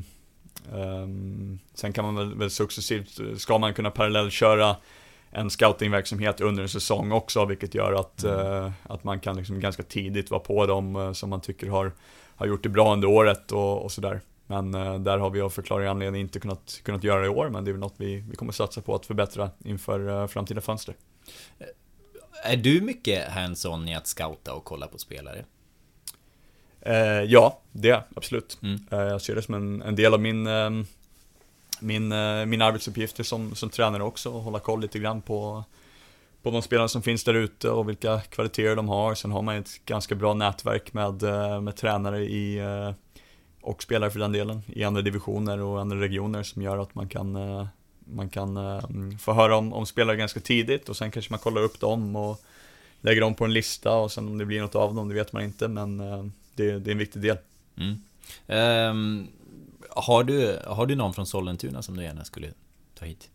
Um, sen kan man väl, väl successivt, ska man kunna parallellköra en scoutingverksamhet under en säsong också, vilket gör att, mm. uh, att man kan liksom ganska tidigt vara på dem uh, som man tycker har, har gjort det bra under året och, och sådär. Men eh, där har vi av förklarlig anledning inte kunnat, kunnat göra det i år, men det är väl något vi, vi kommer satsa på att förbättra inför eh, framtida fönster. Är du mycket hands-on i att scouta och kolla på spelare? Eh, ja, det absolut. Mm. Eh, jag ser det som en, en del av min, eh, min, eh, min arbetsuppgifter som, som tränare också, att hålla koll lite grann på, på de spelare som finns där ute och vilka kvaliteter de har. Sen har man ett ganska bra nätverk med, eh, med tränare i, eh, och spelare för den delen i andra divisioner och andra regioner som gör att man kan, eh, man kan eh, få höra om, om spelare ganska tidigt och sen kanske man kollar upp dem och lägger dem på en lista och sen om det blir något av dem, det vet man inte, men eh, det, det är en viktig del. Mm. Um, har, du, har du någon från Sollentuna som du gärna skulle ta hit?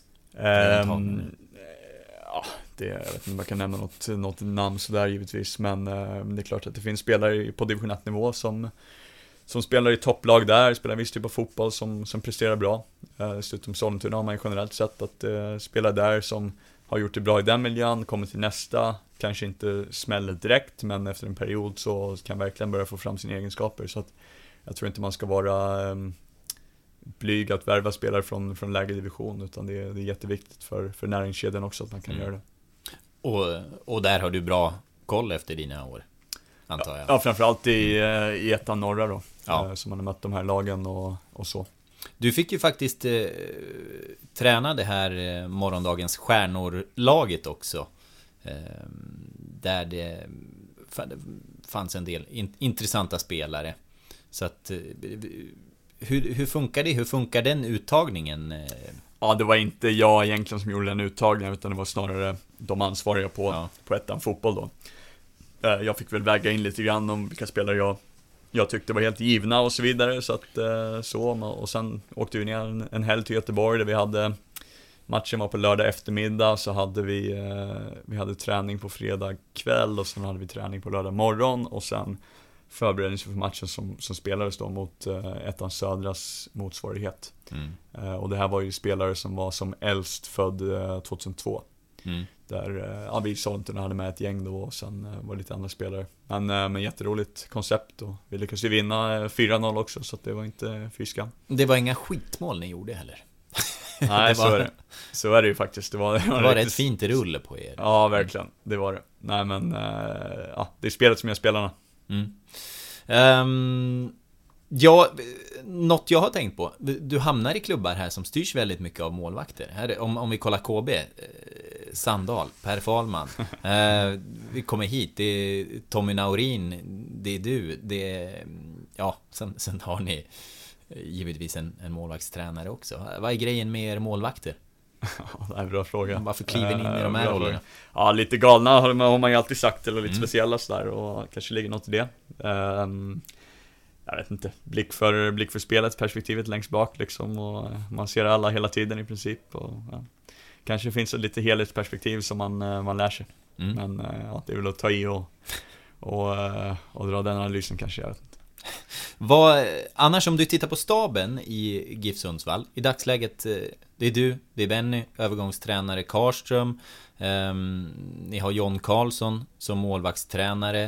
Um, ja, det, jag vet inte om jag kan nämna något, något namn sådär givetvis, men uh, det är klart att det finns spelare på division ett-nivå som, som spelar i topplag där, spelar en viss typ av fotboll som, som presterar bra. Uh, dessutom Sollentuna har man generellt sett att uh, spela där som har gjort det bra i den miljön, kommer till nästa, kanske inte smäller direkt, men efter en period så kan verkligen börja få fram sina egenskaper. Så att jag tror inte man ska vara um, blyg att värva spelare från, från lägre division, utan det är, det är jätteviktigt för, för näringskedjan också att man kan mm. göra det. Och, och där har du bra koll efter dina år, antar jag? Ja, framförallt i, i ettan norra då, ja. Så man har mött de här lagen och, och så. Du fick ju faktiskt eh, träna det här eh, morgondagens stjärnor-laget också. Eh, där det fanns en del in, intressanta spelare. Så att eh, hur, hur funkar det? Hur funkar den uttagningen? Ja, det var inte jag egentligen som gjorde den uttagningen, utan det var snarare de ansvariga på, ja. på ettan fotboll då. Eh, jag fick väl väga in lite grann om vilka spelare jag Jag tyckte var helt givna och så vidare, så att så, och sen åkte vi ner en, en helg till Göteborg där vi hade, matchen var på lördag eftermiddag, så hade vi vi hade träning på fredag kväll och sen hade vi träning på lördag morgon och sen förberedelse för matchen som, som spelades då mot ettan Södras motsvarighet. Mm. Och det här var ju spelare som var som äldst född tjugohundratvå. Mm. Där ja, vi Sollentuna hade med ett gäng då och sen var det lite andra spelare. Men, men jätteroligt koncept och vi lyckades ju vinna fyra noll också, så att det var inte fyskam. Det var inga skitmål ni gjorde heller. Nej, det var... så, är det. så är det ju faktiskt. Det var, det var, det var riktigt... ett fint rulle på er. Ja, verkligen. Det var det. Nej, men ja, det är spelet som är spelarna. Mm. Um... Ja, något jag har tänkt på. Du hamnar i klubbar här som styrs väldigt mycket av målvakter. Här, om, om vi kollar K B, eh, Sandal, Per Fahlman. Eh, vi kommer hit, det är Tommy Naurin, det är du. Det är, ja, sen, sen har ni givetvis en, en målvaktstränare också. Vad är grejen med er målvakter? Ja, det är en bra fråga. Varför kliver ni in i de här rollerna? Ja, lite galna har man, har man ju alltid sagt, eller lite mm. speciella sådär, och kanske ligger något i det. Um, Jag vet inte, blick för, blick för spelet, perspektivet längst bak liksom, och man ser alla hela tiden i princip, och ja, kanske finns det lite helhetsperspektiv som man, man lär sig. Mm. Men ja, det är väl att ta i och, och, och dra den analysen kanske, jag vet inte. Vad, annars om du tittar på staben i GIF Sundsvall, i dagsläget, det är du, det är Benny, övergångstränare Karström, um, ni har John Karlsson som målvaktstränare.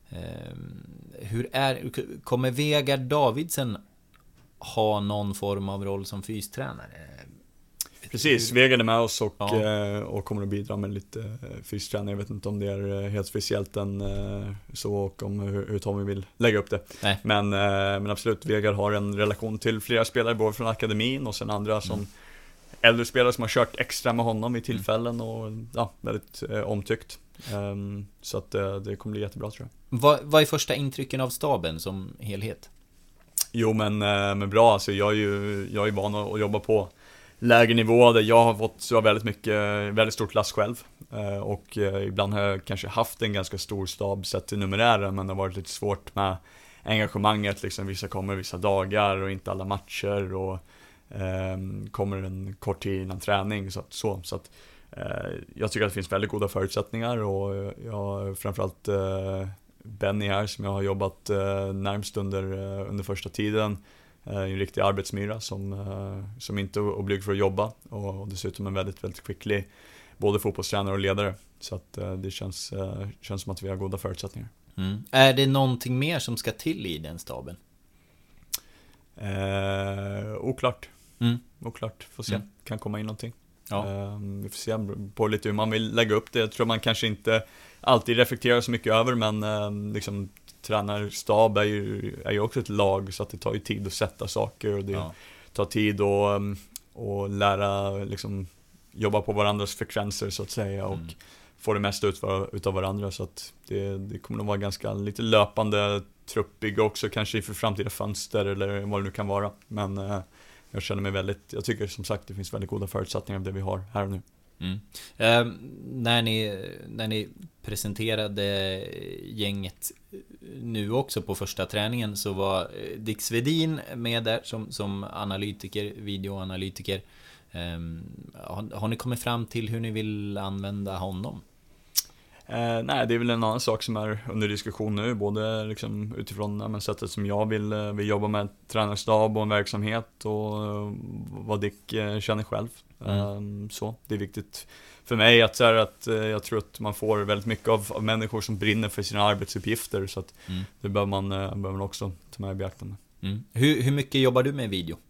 Hur är, kommer Vegard Davidsen ha någon form av roll som fystränare? Precis, Vegard är med oss och, ja. och kommer att bidra med lite fystränare. Jag vet inte om det är helt speciellt än så, och om hur, hur Tommy vill lägga upp det. Nej. Men, men absolut, Vegard har en relation till flera spelare, både från akademin och sen andra som mm. äldre spelare som har kört extra med honom i tillfällen, och ja, väldigt eh, omtyckt. Um, så att uh, det kommer bli jättebra, tror jag. Vad, vad är första intrycken av staben som helhet? Jo, men, uh, men bra, alltså, jag är ju jag är van att jobba på lägre nivå där jag har fått så väldigt mycket, väldigt stort last själv, uh, och uh, ibland har jag kanske haft en ganska stor stab sett till numerären, men det har varit lite svårt med engagemanget liksom. Vissa kommer vissa dagar och inte alla matcher, och um, kommer en kort tid innan träning, så att, så, så att jag tycker att det finns väldigt goda förutsättningar, och jag framförallt Benny här som jag har jobbat närmst under, under första tiden, en riktig arbetsmyra som, som inte är blyg för att jobba, och dessutom en väldigt, väldigt skicklig både fotbollstränare och ledare, så att det känns, känns som att vi har goda förutsättningar. Mm. Är det någonting mer som ska till i den staben? Eh, oklart. Mm. Oklart, får se. Mm. Kan komma in någonting. Ja. Eh, vi får se på lite hur man vill lägga upp det. Jag tror man kanske inte alltid reflekterar så mycket över, men eh, liksom tränarstab är ju, är ju också ett lag, så att det tar ju tid att sätta saker, och det Ja. tar tid att och lära liksom jobba på varandras frekvenser så att säga, och Mm. få det mesta ut utav varandra, så att det, det kommer nog vara ganska lite löpande truppbygge också, kanske för framtida fönster eller vad det nu kan vara, men eh, jag känner mig väldigt, jag tycker som sagt det finns väldigt goda förutsättningar av det vi har här och nu. Mm. Eh, när, ni, när ni presenterade gänget nu också på första träningen, så var Dick Svedin med där som, som analytiker, videoanalytiker. eh, har, har ni kommit fram till hur ni vill använda honom? Eh, nej, det är väl en annan sak som är under diskussion nu, både liksom utifrån ja, men sättet som jag vill, vill jobba med tränarstab och en verksamhet, och eh, vad Dick eh, känner själv. Mm. Eh, så det är viktigt för mig att, så här, att eh, jag tror att man får väldigt mycket av, av människor som brinner för sina arbetsuppgifter, så att mm. det behöver man, eh, behöver man också ta med i beaktande. Mm. Hur, hur mycket jobbar du med video?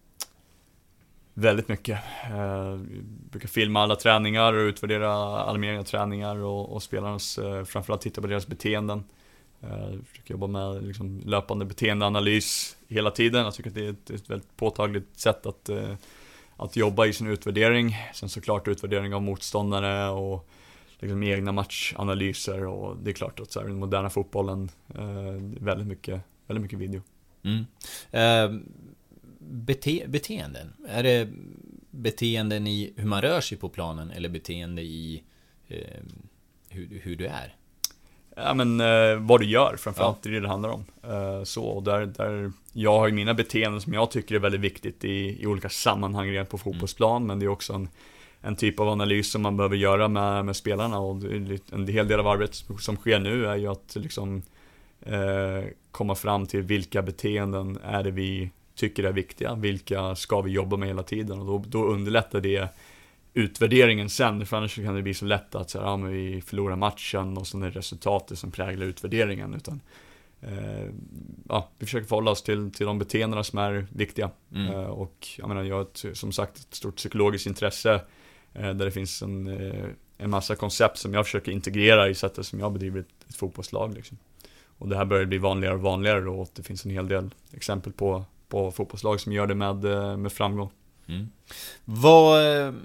Väldigt mycket. Jag brukar filma alla träningar och utvärdera alla träningar och, och spelarnas, framförallt titta på deras beteenden. Jag försöker jobba med liksom löpande beteendeanalys hela tiden. Jag tycker att det är ett, ett väldigt påtagligt sätt att, att jobba i sin utvärdering. Sen såklart utvärdering av motståndare och liksom egna matchanalyser, och det är klart att så här, den moderna fotbollen väldigt mycket, väldigt mycket video. Mm. Uh... Bete- beteenden? Är det beteenden i hur man rör sig på planen, eller beteende i eh, hur, hur du är? Ja, men eh, vad du gör framförallt, ja. Det är det det handlar om. Eh, så, och där, där jag har ju mina beteenden som jag tycker är väldigt viktigt i, i olika sammanhang rent på fotbollsplan, mm. men det är också en, en typ av analys som man behöver göra med, med spelarna, och en hel del av arbetet som sker nu är ju att liksom eh, komma fram till vilka beteenden är det vi tycker är viktiga, vilka ska vi jobba med hela tiden, och då, då underlättar det utvärderingen sen, för annars kan det bli så lätt att så här, ja, men vi förlorar matchen och så är det resultatet som präglar utvärderingen, utan eh, ja, vi försöker förhålla oss till, till de beteendena som är viktiga. Mm. eh, och jag menar, jag har ett, som sagt ett stort psykologiskt intresse eh, där det finns en, eh, en massa koncept som jag försöker integrera i sättet som jag bedriver ett, ett fotbollslag liksom. Och det här börjar bli vanligare och vanligare då, och det finns en hel del exempel på på fotbollslag som gör det med, med framgång. Mm. Vad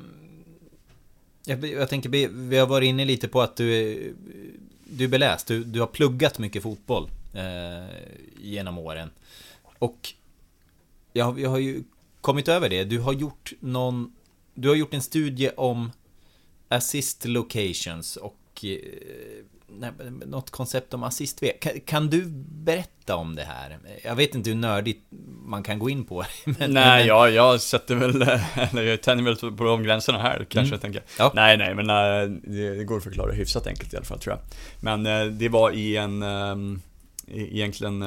jag, jag tänker, vi har varit inne lite på att du du är beläst, du, du har pluggat mycket fotboll eh, genom åren, och jag, jag har ju kommit över det. Du har gjort någon du har gjort en studie om assist locations och eh, nej, något koncept om assist. Kan, kan du berätta om det här? Jag vet inte hur nördigt man kan gå in på. men, nej, men... jag, jag sätter väl eller jag tänder väl på de gränserna här kanske, mm. jag tänker. Ja. Nej, nej, men det, det går att förklara hyfsat enkelt i alla fall, tror jag. Men det var i en egentligen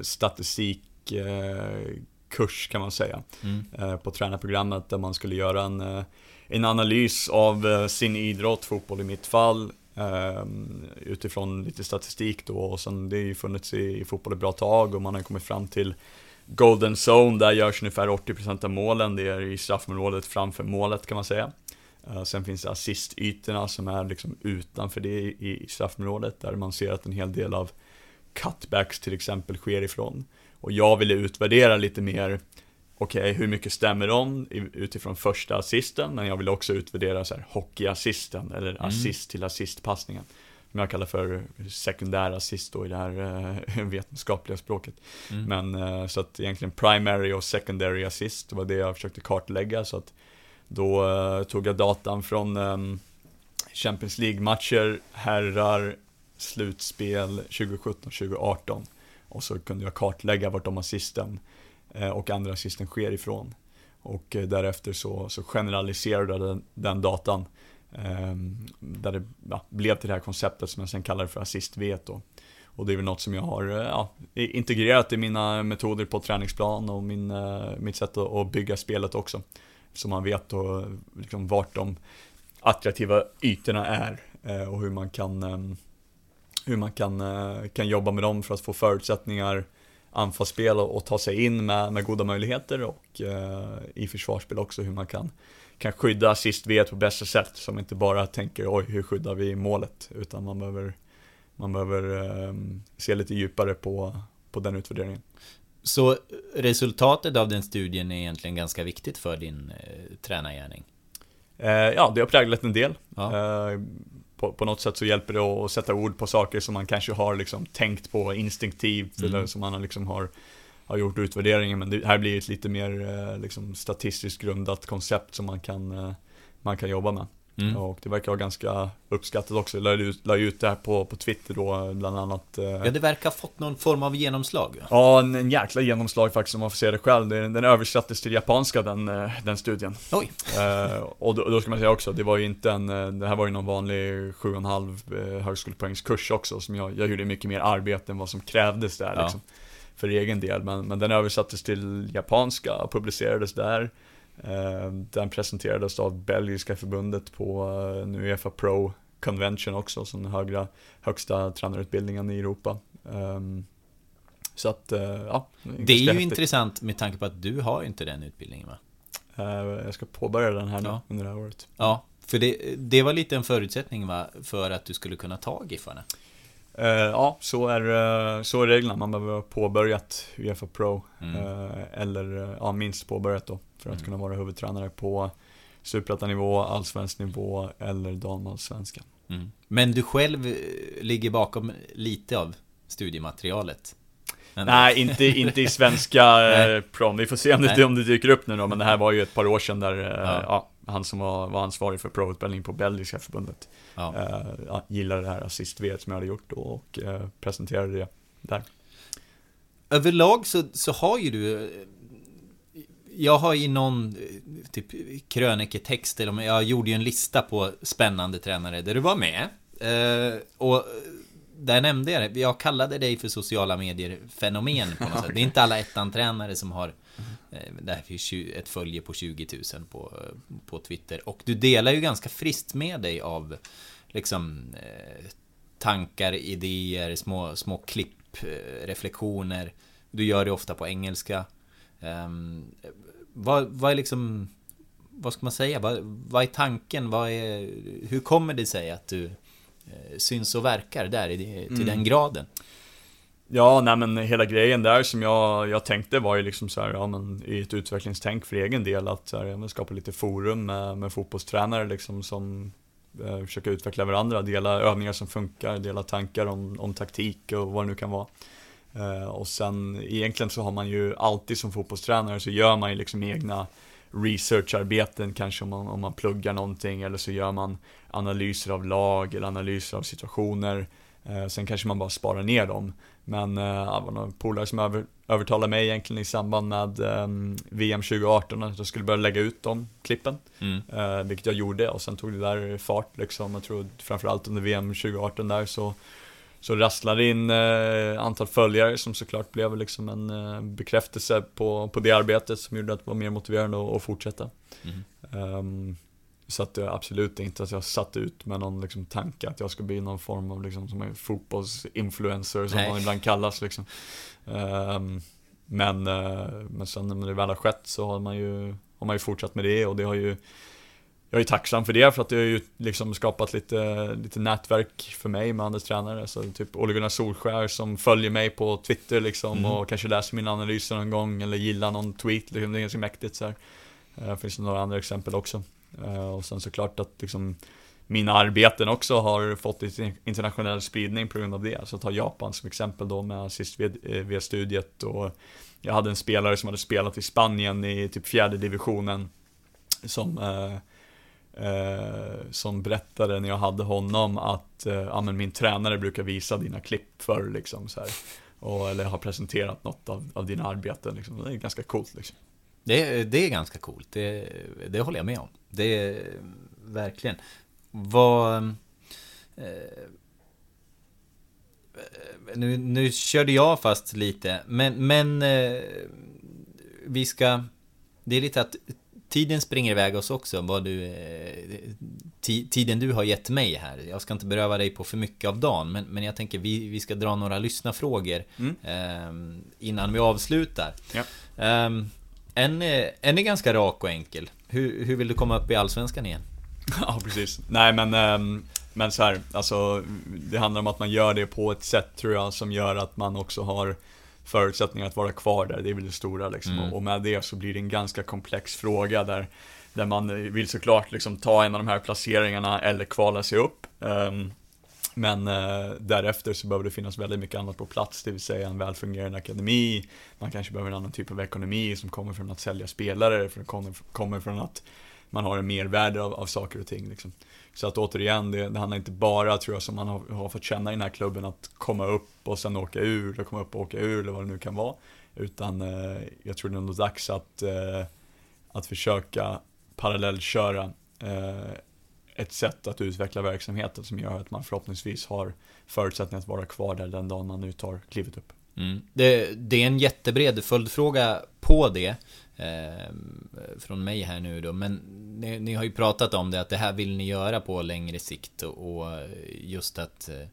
statistikkurs kan man säga, mm. på tränarprogrammet, där man skulle göra en, en analys av sin idrott, fotboll i mitt fall, Um, utifrån lite statistik då, och sen det är ju funnits i, i fotboll ett bra tag, och man har kommit fram till golden zone, där görs ungefär åttio procent av målen, det är i straffområdet framför målet kan man säga. Uh, sen finns det assistytorna som är liksom utanför det i, i straffområdet, där man ser att en hel del av cutbacks till exempel sker ifrån, och jag ville utvärdera lite mer. Okej, okay, hur mycket stämmer de utifrån första assisten, men jag vill också utvärdera så här hockeyassisten eller mm. assist till assistpassningen, som jag kallar för sekundär assist då i det här uh, vetenskapliga språket. Mm. Men uh, så att egentligen primary och secondary assist var det jag försökte kartlägga, så att då uh, tog jag datan från um, Champions League-matcher, herrar, slutspel tjugo sjutton tjugo arton, och så kunde jag kartlägga vart de assisten och andra assisten sker ifrån, och därefter så, så generaliserade den, den datan eh, där det ja, blev till det här konceptet som jag sen kallar för assist-vet då. Och det är väl något som jag har ja, integrerat i mina metoder på träningsplan och min, mitt sätt att bygga spelet också, så man vet då, liksom, vart de attraktiva ytorna är eh, och hur man kan eh, hur man kan, kan jobba med dem för att få förutsättningar anfallsspel och, och ta sig in med, med goda möjligheter och eh, i försvarsspel också hur man kan, kan skydda assist V på bästa sätt, som inte bara tänker oj hur skyddar vi målet, utan man behöver, man behöver eh, se lite djupare på, på den utvärderingen. Så resultatet av den studien är egentligen ganska viktigt för din eh, tränargärning? Eh, ja, det har präglat en del. Ja. Eh, på, på något sätt så hjälper det att sätta ord på saker som man kanske har liksom tänkt på instinktivt, mm. eller som man liksom har, har gjort utvärderingen. Men det här blir ett lite mer eh, liksom statistiskt grundat koncept som man kan, eh, man kan jobba med. Mm. Och det verkar vara ganska uppskattat också. Jag la ut, la ut det här på, på Twitter då, bland annat. Eh... Ja, det verkar ha fått någon form av genomslag. Ja, ja en, en jäkla genomslag faktiskt, om man får se det själv. Den, den översattes till japanska, den, den studien. Oj. Eh, och då, då ska man säga också, det var ju inte en, det här var ju någon vanlig sju och en halv eh, högskolepoängskurs också, som jag, jag gjorde mycket mer arbete än vad som krävdes där, ja. liksom, för egen del. Men, men den översattes till japanska och publicerades där. Den presenterades av belgiska förbundet på en UEFA Pro Convention också, som den högra, högsta tränarutbildningen i Europa. Så att, ja. Det är ju häftigt. Intressant med tanke på att du har inte den utbildningen, va? Jag ska påbörja den här nu, ja. under det här året. Ja, för det, det var lite en förutsättning, va, för att du skulle kunna ta Giffarna. Uh, ja, så är, så är reglerna. Man behöver ha påbörjat UEFA Pro mm. uh, eller ja, minst påbörjat då, för att mm. kunna vara huvudtränare på superettanivå, allsvensk nivå eller damallsvenskan. Mm. Men du själv ligger bakom lite av studiematerialet? Men... Nej, inte, inte i svenska uh, prom. Vi får se om det, om det dyker upp nu då, men det här var ju ett par år sedan där uh, ja. Ja, han som var, var ansvarig för pro-utbildning på belgiska förbundet ja. Uh, ja, gillade det här assist-V som jag hade gjort då, och uh, presenterade det där. Överlag så, så har ju du, jag har i någon typ kröniketext, eller jag gjorde ju en lista på spännande tränare där du var med, uh, och där nämnde jag det. Jag kallade dig för sociala medier fenomen på något okay. sätt. Det är inte alla ettan-tränare som har det här är ett följe på tjugo tusen på, på Twitter. Och du delar ju ganska friskt med dig av liksom eh, tankar, idéer, små, små klipp, eh, reflektioner. Du gör det ofta på engelska. Um, vad, vad är liksom, vad ska man säga? Vad, vad är tanken? Vad är, hur kommer det sig att du eh, syns och verkar där i, till mm. den graden? Ja, nej men hela grejen där som jag, jag tänkte var ju liksom så här, ja men i ett utvecklingstänk för egen del, att så här, jag skapa lite forum med, med fotbollstränare liksom, som eh, försöker utveckla varandra, dela övningar som funkar, dela tankar om, om taktik och vad det nu kan vara. Eh, och sen egentligen så har man ju alltid som fotbollstränare så gör man ju liksom egna researcharbeten, kanske om man, om man pluggar någonting, eller så gör man analyser av lag eller analyser av situationer. Eh, sen kanske man bara sparar ner dem. Men eh, det var någon polare som över, övertalade mig egentligen i samband med eh, V M tjugo arton att jag skulle börja lägga ut de klippen, mm. eh, vilket jag gjorde, och sen tog det där fart liksom. Jag tror framförallt under V M tjugo arton där så, så rasslade in eh, antal följare som såklart blev liksom en eh, bekräftelse på, på det arbetet som gjorde att det var mer motiverande att, att fortsätta. Mm. Um, Så att jag absolut inte att jag satt ut med någon liksom tanke att jag ska bli någon form av liksom, som en fotbollsinfluencer som Nej. man ibland kallas liksom. um, men, uh, men sen när det väl har skett så har man ju, har man ju fortsatt med det, och det har ju, jag är tacksam för det, för att det har ju liksom skapat lite, lite nätverk för mig med andra tränare, så typ Ole Gunnar Solskjær som följer mig på Twitter liksom, mm. och kanske läser mina analyser någon gång eller gillar någon tweet liksom, det är ganska mäktigt så här. Uh, finns det några andra exempel också. Uh, och sen såklart att liksom, mina arbeten också har fått lite internationell spridning på grund av det. Så ta Japan som exempel då med assist-V-studiet, och jag hade en spelare som hade spelat i Spanien i typ fjärde divisionen som, uh, uh, som berättade när jag hade honom att uh, ja, men min tränare brukar visa dina klipp för liksom, så här, och, eller har presenterat något av, av dina arbeten liksom. Det är ganska coolt liksom. Det, det är ganska coolt, det, det håller jag med om. Det är verkligen. Vad, eh, nu, nu körde jag fast lite, men, men eh, vi ska, det är lite att tiden springer iväg oss också, vad du eh, t- tiden du har gett mig här. Jag ska inte beröva dig på för mycket av dagen, men, men jag tänker vi, vi ska dra några lyssnarfrågor mm. eh, innan vi avslutar. Ja. eh, en, en är ganska rak och enkel. Hur, hur vill du komma upp i Allsvenskan igen? Ja, precis. Nej, men, eh, men så här, alltså, det handlar om att man gör det på ett sätt, tror jag, som gör att man också har förutsättningar att vara kvar där. Det är väl det stora liksom. mm. och, och med det så blir det en ganska komplex fråga där Där man vill såklart liksom ta en av de här placeringarna eller kvala sig upp. Um, men uh, därefter så behöver det finnas väldigt mycket annat på plats. Det vill säga en välfungerande akademi. Man kanske behöver en annan typ av ekonomi som kommer från att sälja spelare. För det kommer, kommer från att man har en mervärde av, av saker och ting. Liksom. Så att återigen, det, det handlar inte bara, tror jag, som man har, har fått känna i den här klubben, att komma upp och sen åka ur. Eller komma upp och åka ur, eller vad det nu kan vara. Utan uh, jag tror det är nog dags att, uh, att försöka parallellköra eh, ett sätt att utveckla verksamheten som gör att man förhoppningsvis har förutsättningar att vara kvar där den dagen man nu tar klivet upp. Mm. Det, det är en jättebred följdfråga på det eh, från mig här nu då, men ni, ni har ju pratat om det, att det här vill ni göra på längre sikt, och, och just att eh,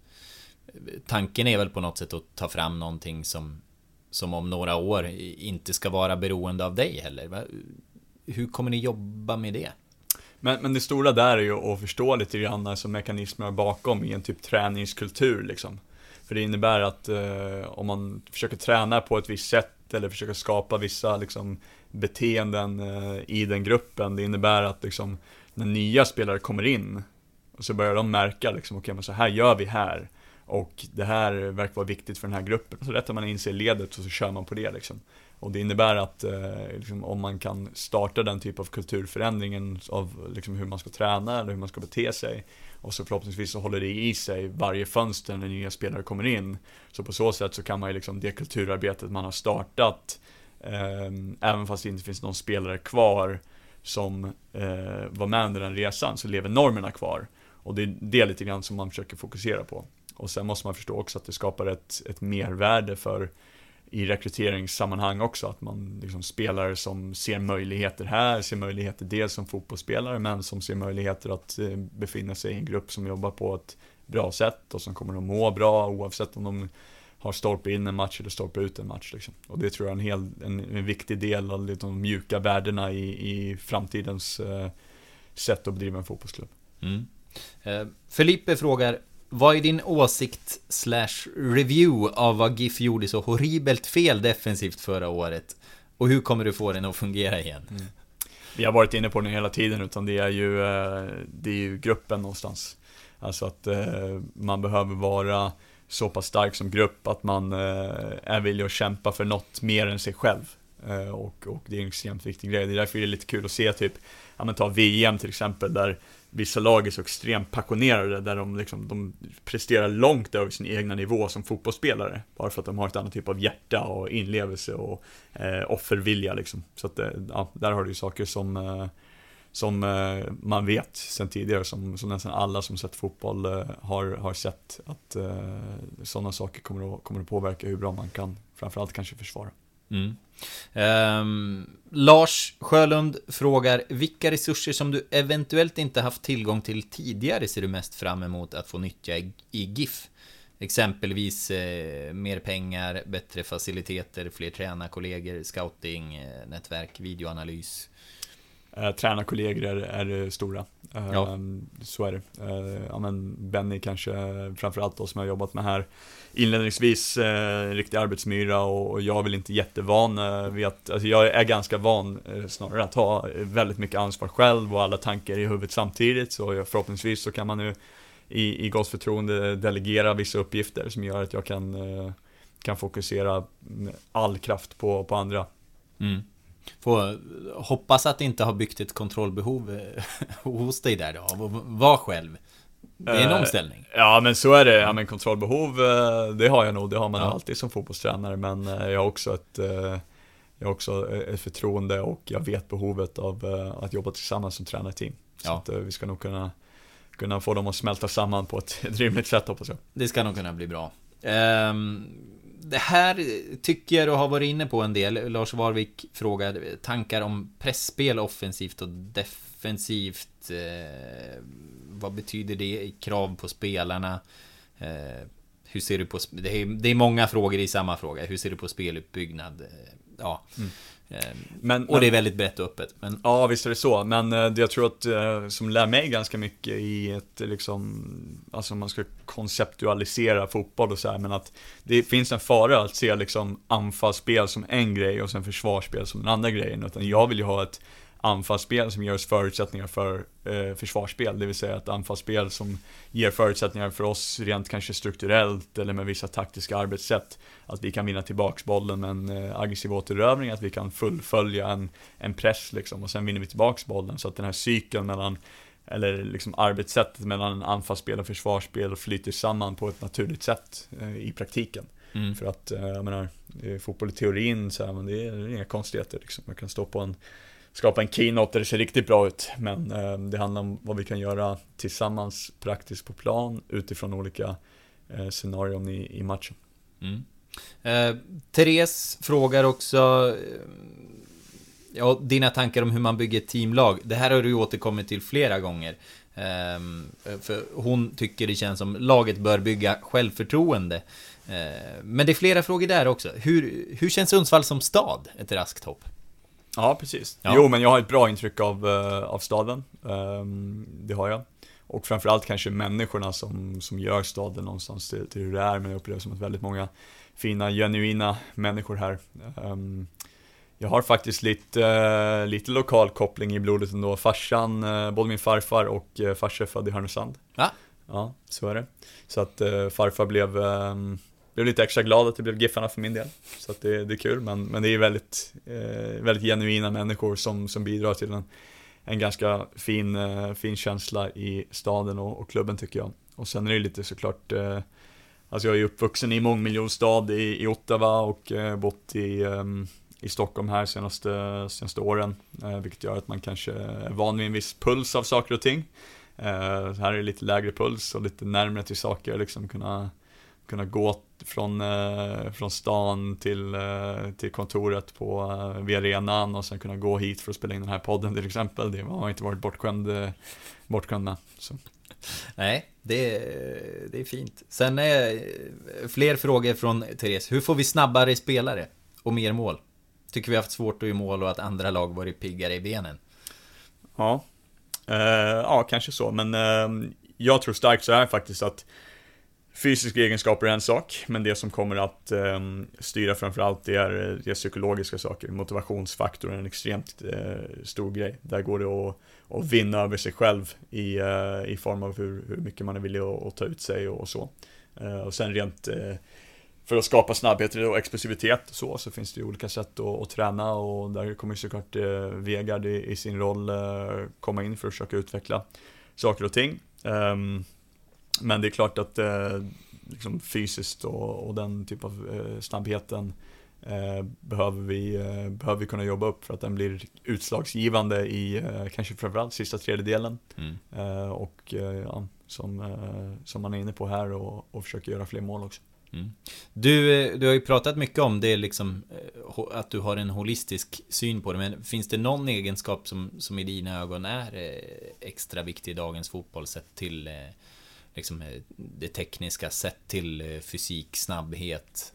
tanken är väl på något sätt att ta fram någonting som, som om några år inte ska vara beroende av dig heller. Va? Hur kommer ni jobba med det? Men, men det stora där är ju att förstå lite grann alltså mekanismer bakom i en typ träningskultur liksom. För det innebär att eh, om man försöker träna på ett visst sätt eller försöker skapa vissa liksom, beteenden eh, i den gruppen, det innebär att liksom, när nya spelare kommer in och så börjar de märka liksom, okej, men så här gör vi här, och det här verkar vara viktigt för den här gruppen, så rättar man in sig i ledet och så kör man på det liksom. Och det innebär att eh, liksom, om man kan starta den typ av kulturförändringen av liksom, hur man ska träna eller hur man ska bete sig, och så förhoppningsvis så håller det i sig varje fönster när nya spelare kommer in, så på så sätt så kan man ju liksom, det kulturarbetet man har startat, eh, även fast det inte finns någon spelare kvar som eh, var med under den resan, så lever normerna kvar. Och det är det lite grann som man försöker fokusera på. Och sen måste man förstå också att det skapar ett, ett mervärde för i rekryteringssammanhang också, att man liksom spelare som ser möjligheter här, ser möjligheter dels som fotbollsspelare, men som ser möjligheter att eh, befinna sig i en grupp som jobbar på ett bra sätt och som kommer att må bra oavsett om de har stolpe in en match eller stolpe ut en match liksom. Och det tror jag är en, hel, en, en viktig del av de liksom, mjuka värdena i, i framtidens eh, sätt att bedriva en fotbollsklubb. Mm. Eh, Felipe frågar: vad är din åsikt slash review av vad GIF gjorde så horribelt fel defensivt förra året? Och hur kommer du få den att fungera igen? Mm. Vi har varit inne på den hela tiden, utan det är ju, det är ju gruppen någonstans. Alltså att man behöver vara så pass stark som grupp att man är villig att kämpa för något mer än sig själv. Och, och det är en extremt viktig grej. Det är därför det är lite kul att se typ, ja men ta V M till exempel, där vissa lag är så extremt passionerade, där de, liksom, de presterar långt över sin egna nivå som fotbollsspelare, bara för att de har ett annat typ av hjärta och inlevelse och eh, offervilja liksom. Så att, ja, där har du ju saker som, eh, som eh, man vet sedan tidigare, som, som nästan alla som sett fotboll eh, har, har sett, att eh, sådana saker kommer att, kommer att påverka hur bra man kan, framförallt kanske försvara. Mm. Um, Lars Sjölund frågar: vilka resurser som du eventuellt inte haft tillgång till tidigare ser du mest fram emot att få nyttja i, i GIF? Exempelvis eh, mer pengar, bättre faciliteter, fler tränarkollegor, scouting, eh, nätverk, videoanalys. Eh, tränarkollegor är, är det stora. Eh, ja. Så är det. Eh, ja, men Benny kanske, framförallt då, som jag har jobbat med här inledningsvis, eh, riktig arbetsmyra, och, och jag är väl inte jättevan eh, vid att, alltså jag är ganska van eh, snarare att ha väldigt mycket ansvar själv och alla tankar i huvudet samtidigt, så jag, förhoppningsvis så kan man nu i, i gott förtroende delegera vissa uppgifter som gör att jag kan, eh, kan fokusera all kraft på, på andra. Mm. Får hoppas att det inte har byggt ett kontrollbehov hos dig där då. Var själv. Det är en omställning. Ja, men så är det. Ja, men kontrollbehov, det har jag nog. Det har man ja. alltid som fotbollstränare. Men jag har också ett, jag har också ett förtroende, och jag vet behovet av att jobba tillsammans som tränarteam. Så ja. att vi ska nog kunna, kunna få dem att smälta samman på ett, ett rimligt sätt, hoppas jag. Det ska nog kunna bli bra. Um... Det här tycker jag du har varit inne på en del. Lars Warvik frågar tankar om pressspel offensivt och def- defensivt, eh, vad betyder det i krav på spelarna? Eh, hur ser du på, det är, det är många frågor i samma fråga. Hur ser du på speluppbyggnad? Eh, ja. Mm. Men, och det är väldigt brett och öppet. Men... Ja, visst är det så. Men eh, jag tror att eh, som lär mig ganska mycket i ett liksom, alltså man ska konceptualisera fotboll och så här, men att det finns en fara att se liksom anfallsspel som en grej och sen försvarsspel som en annan grej. Utan jag vill ju ha ett anfallsspel som ger oss förutsättningar för eh, försvarsspel, det vill säga ett anfallsspel som ger förutsättningar för oss rent kanske strukturellt eller med vissa taktiska arbetssätt, att vi kan vinna tillbaks bollen med en eh, aggressiv återövning, att vi kan fullfölja en, en press liksom, och sen vinner vi tillbaks bollen, så att den här cykeln mellan, eller liksom arbetssättet mellan anfallsspel och försvarsspel flyter samman på ett naturligt sätt eh, i praktiken. Mm. För att, eh, jag menar, fotboll i teorin så här, men det är inga konstigheter liksom. Man kan stå på en skapa en keynote där det ser riktigt bra ut, men eh, det handlar om vad vi kan göra tillsammans praktiskt på plan utifrån olika eh, scenarion i, i matchen. Mm. eh, Therese frågar också eh, ja, dina tankar om hur man bygger ett teamlag. Det här har du återkommit till flera gånger, eh, för hon tycker det känns som laget bör bygga självförtroende, eh, men det är flera frågor där också. Hur, hur känns Sundsvall som stad ett raskt hopp? Ja, precis. Ja. Jo, men jag har ett bra intryck av, uh, av staden. Um, det har jag. Och framförallt kanske människorna som, som gör staden någonstans till, till hur det är. Men jag upplever som att väldigt många fina, genuina människor här. Um, jag har faktiskt lite, uh, lite lokal koppling i blodet ändå. Farsan, uh, både min farfar och uh, farsa är född i Härnösand. Ja. Ja, så är det. Så att uh, farfar blev... Um, blev lite extra glad att det blev Giffarna för min del. Så att det, det är kul, men, men det är väldigt, eh, väldigt genuina människor som, som bidrar till en, en ganska fin, eh, fin känsla i staden och, och klubben, tycker jag. Och sen är det lite såklart, eh, alltså jag är uppvuxen i mångmiljonstad i, i Ottawa och eh, bott i, eh, i Stockholm här senaste, senaste åren, eh, vilket gör att man kanske är van vid en viss puls av saker och ting. Eh, här är det lite lägre puls och lite närmare till saker, liksom kunna kunna gå från, eh, från stan till, eh, till kontoret på eh, vid arenan och sen kunna gå hit för att spela in den här podden till exempel. Det har man inte varit bortskämd, eh, bortskämd med. Så. Nej, det är, det är fint. Sen är fler frågor från Therese. Hur får vi snabbare spelare och mer mål? Tycker vi har haft svårt att göra mål och att andra lag varit piggare i benen? Ja, eh, ja kanske så. Men eh, jag tror starkt så här faktiskt att fysiska egenskaper är en sak, men det som kommer att eh, styra framförallt det är, det är psykologiska saker. Motivationsfaktorn är en extremt eh, stor grej. Där går det att, att vinna över sig själv i, eh, i form av hur, hur mycket man är villig att, att ta ut sig och, och så. Eh, och sen rent eh, för att skapa snabbhet och explosivitet och så, så finns det ju olika sätt att, att träna, och där kommer såklart eh, Vegard i, i sin roll eh, komma in för att försöka utveckla saker och ting. Um, Men det är klart att eh, liksom fysiskt och, och den typ av eh, snabbheten eh, behöver, vi, eh, behöver vi kunna jobba upp för att den blir utslagsgivande i eh, kanske framförallt sista tredjedelen. Mm. Eh, och eh, ja, som, eh, som man är inne på här och, och försöker göra fler mål också. Mm. Du, du har ju pratat mycket om det liksom, att du har en holistisk syn på det, men finns det någon egenskap som, som i dina ögon är extra viktig i dagens fotboll sett till liksom det tekniska, sett till fysik, snabbhet,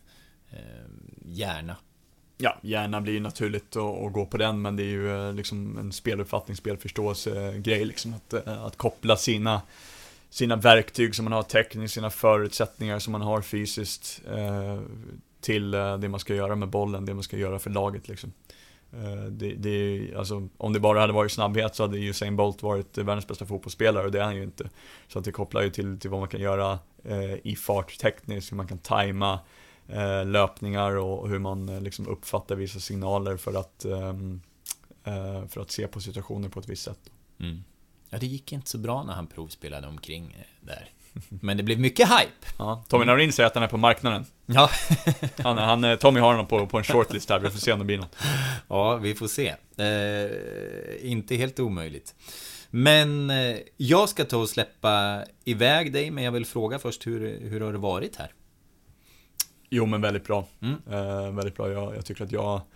hjärna? Ja, hjärna blir ju naturligt att, att gå på den, men det är ju liksom en speluppfattning, spelförståelse grej liksom, att, att koppla sina sina verktyg som man har tekniskt, sina förutsättningar som man har fysiskt eh, till eh, det man ska göra med bollen, det man ska göra för laget liksom. Eh, det, det, alltså, om det bara hade varit snabbhet så hade Usain Bolt varit världens bästa fotbollsspelare, och det är han ju inte. Så att det kopplar ju till, till vad man kan göra eh, i fart tekniskt, hur man kan tajma eh, löpningar och, och hur man eh, liksom uppfattar vissa signaler för att, eh, eh, för att se på situationer på ett visst sätt. Mm. Ja, det gick inte så bra när han provspelade omkring där. Men det blev mycket hype. Ja, Tommy Naurin säger att han är på marknaden. Ja. han, han, Tommy har honom på, på en shortlist här. Vi får se om det blir något. Ja, vi får se. Eh, inte helt omöjligt. Men eh, jag ska ta och släppa iväg dig. Men jag vill fråga först, hur, hur har det varit här? Jo, men väldigt bra. Mm. Eh, väldigt bra. Jag, jag tycker att jag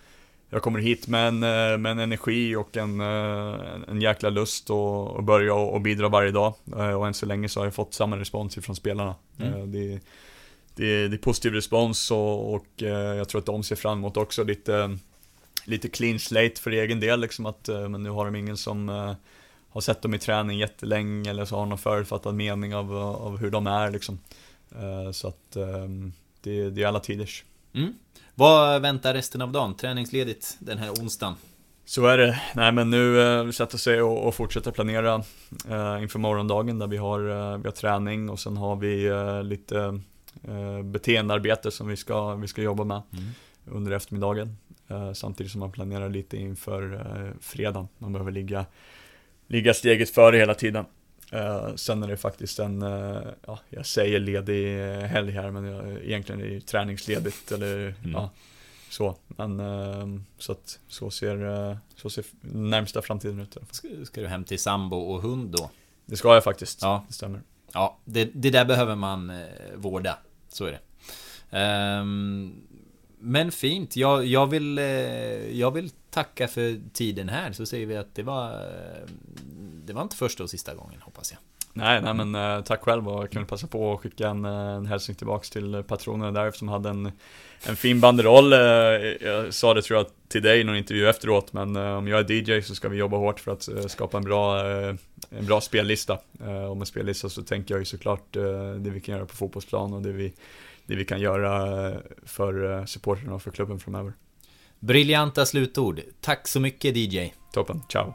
jag kommer hit med en, med en energi och en, en jäkla lust och, och börja och bidra varje dag. Och än så länge så har jag fått samma respons från spelarna. Mm. Det, det, det är positiv respons och, och jag tror att de ser fram emot också lite, lite clean slate för egen del. Liksom att, men nu har de ingen som har sett dem i träning jättelänge eller så har någon förutfattad mening av, av hur de är. Liksom. Så att det, det är alla tiders. Mm. Vad väntar resten av dagen? Träningsledigt den här onsdagen? Så är det. Nej, men nu eh, vi sätter sig och, och fortsätter planera eh, inför morgondagen där vi har, eh, vi har träning och sen har vi eh, lite eh, beteendearbete som vi ska, vi ska jobba med mm. under eftermiddagen. Eh, samtidigt som man planerar lite inför eh, fredagen. Man behöver ligga, ligga steget före hela tiden. Uh, sen är det faktiskt en, uh, ja, jag säger ledig helg här, men jag, egentligen är det träningsledigt eller mm. ja, så. Men uh, så att så ser, uh, så ser närmsta framtiden ut. Ska, ska du hem till sambo och hund då? Det ska jag faktiskt, ja. Det stämmer. Ja, det, det där behöver man uh, vårda, så är det. Um, men fint, jag, jag, vill, uh, jag vill tacka för tiden här, så säger vi att det var... Uh, Det var inte första och sista gången, hoppas jag. Nej, nej men eh, tack själv och jag kunde passa på att skicka en, en hälsning tillbaks till patronerna där som hade en, en fin banderoll. Eh, jag sa det tror jag till dig i någon intervju efteråt, men eh, om jag är D J så ska vi jobba hårt för att eh, skapa en bra, eh, en bra spellista. Eh, och med spellista så tänker jag ju såklart eh, det vi kan göra på fotbollsplan och det vi, det vi kan göra för eh, supporterna och för klubben framöver. Briljanta slutord. Tack så mycket D J. Toppen, ciao.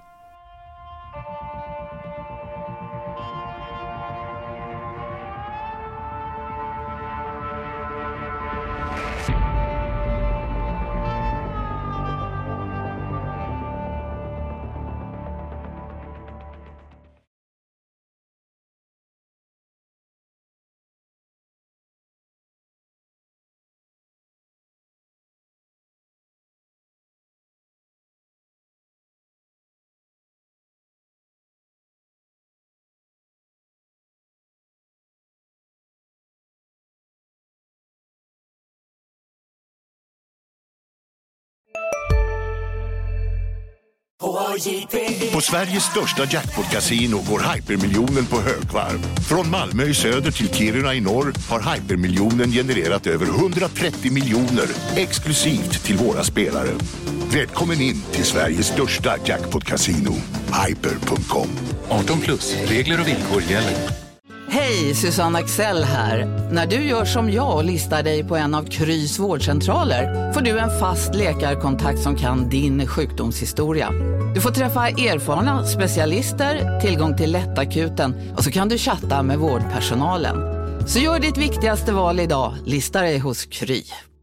På Sveriges största jackpot-casino går Hypermiljonen på högvarv. Från Malmö i söder till Kiruna i norr har Hypermiljonen genererat över hundratrettio miljoner exklusivt till våra spelare. Välkommen in till Sveriges största jackpot-casino, hyper punkt com. arton plus, regler och villkor gäller. Hej, Susanne Axel här. När du gör som jag och listar dig på en av Krys vårdcentraler får du en fast läkarkontakt som kan din sjukdomshistoria. Du får träffa erfarna specialister, tillgång till lättakuten och så kan du chatta med vårdpersonalen. Så gör ditt viktigaste val idag, listar dig hos Kry.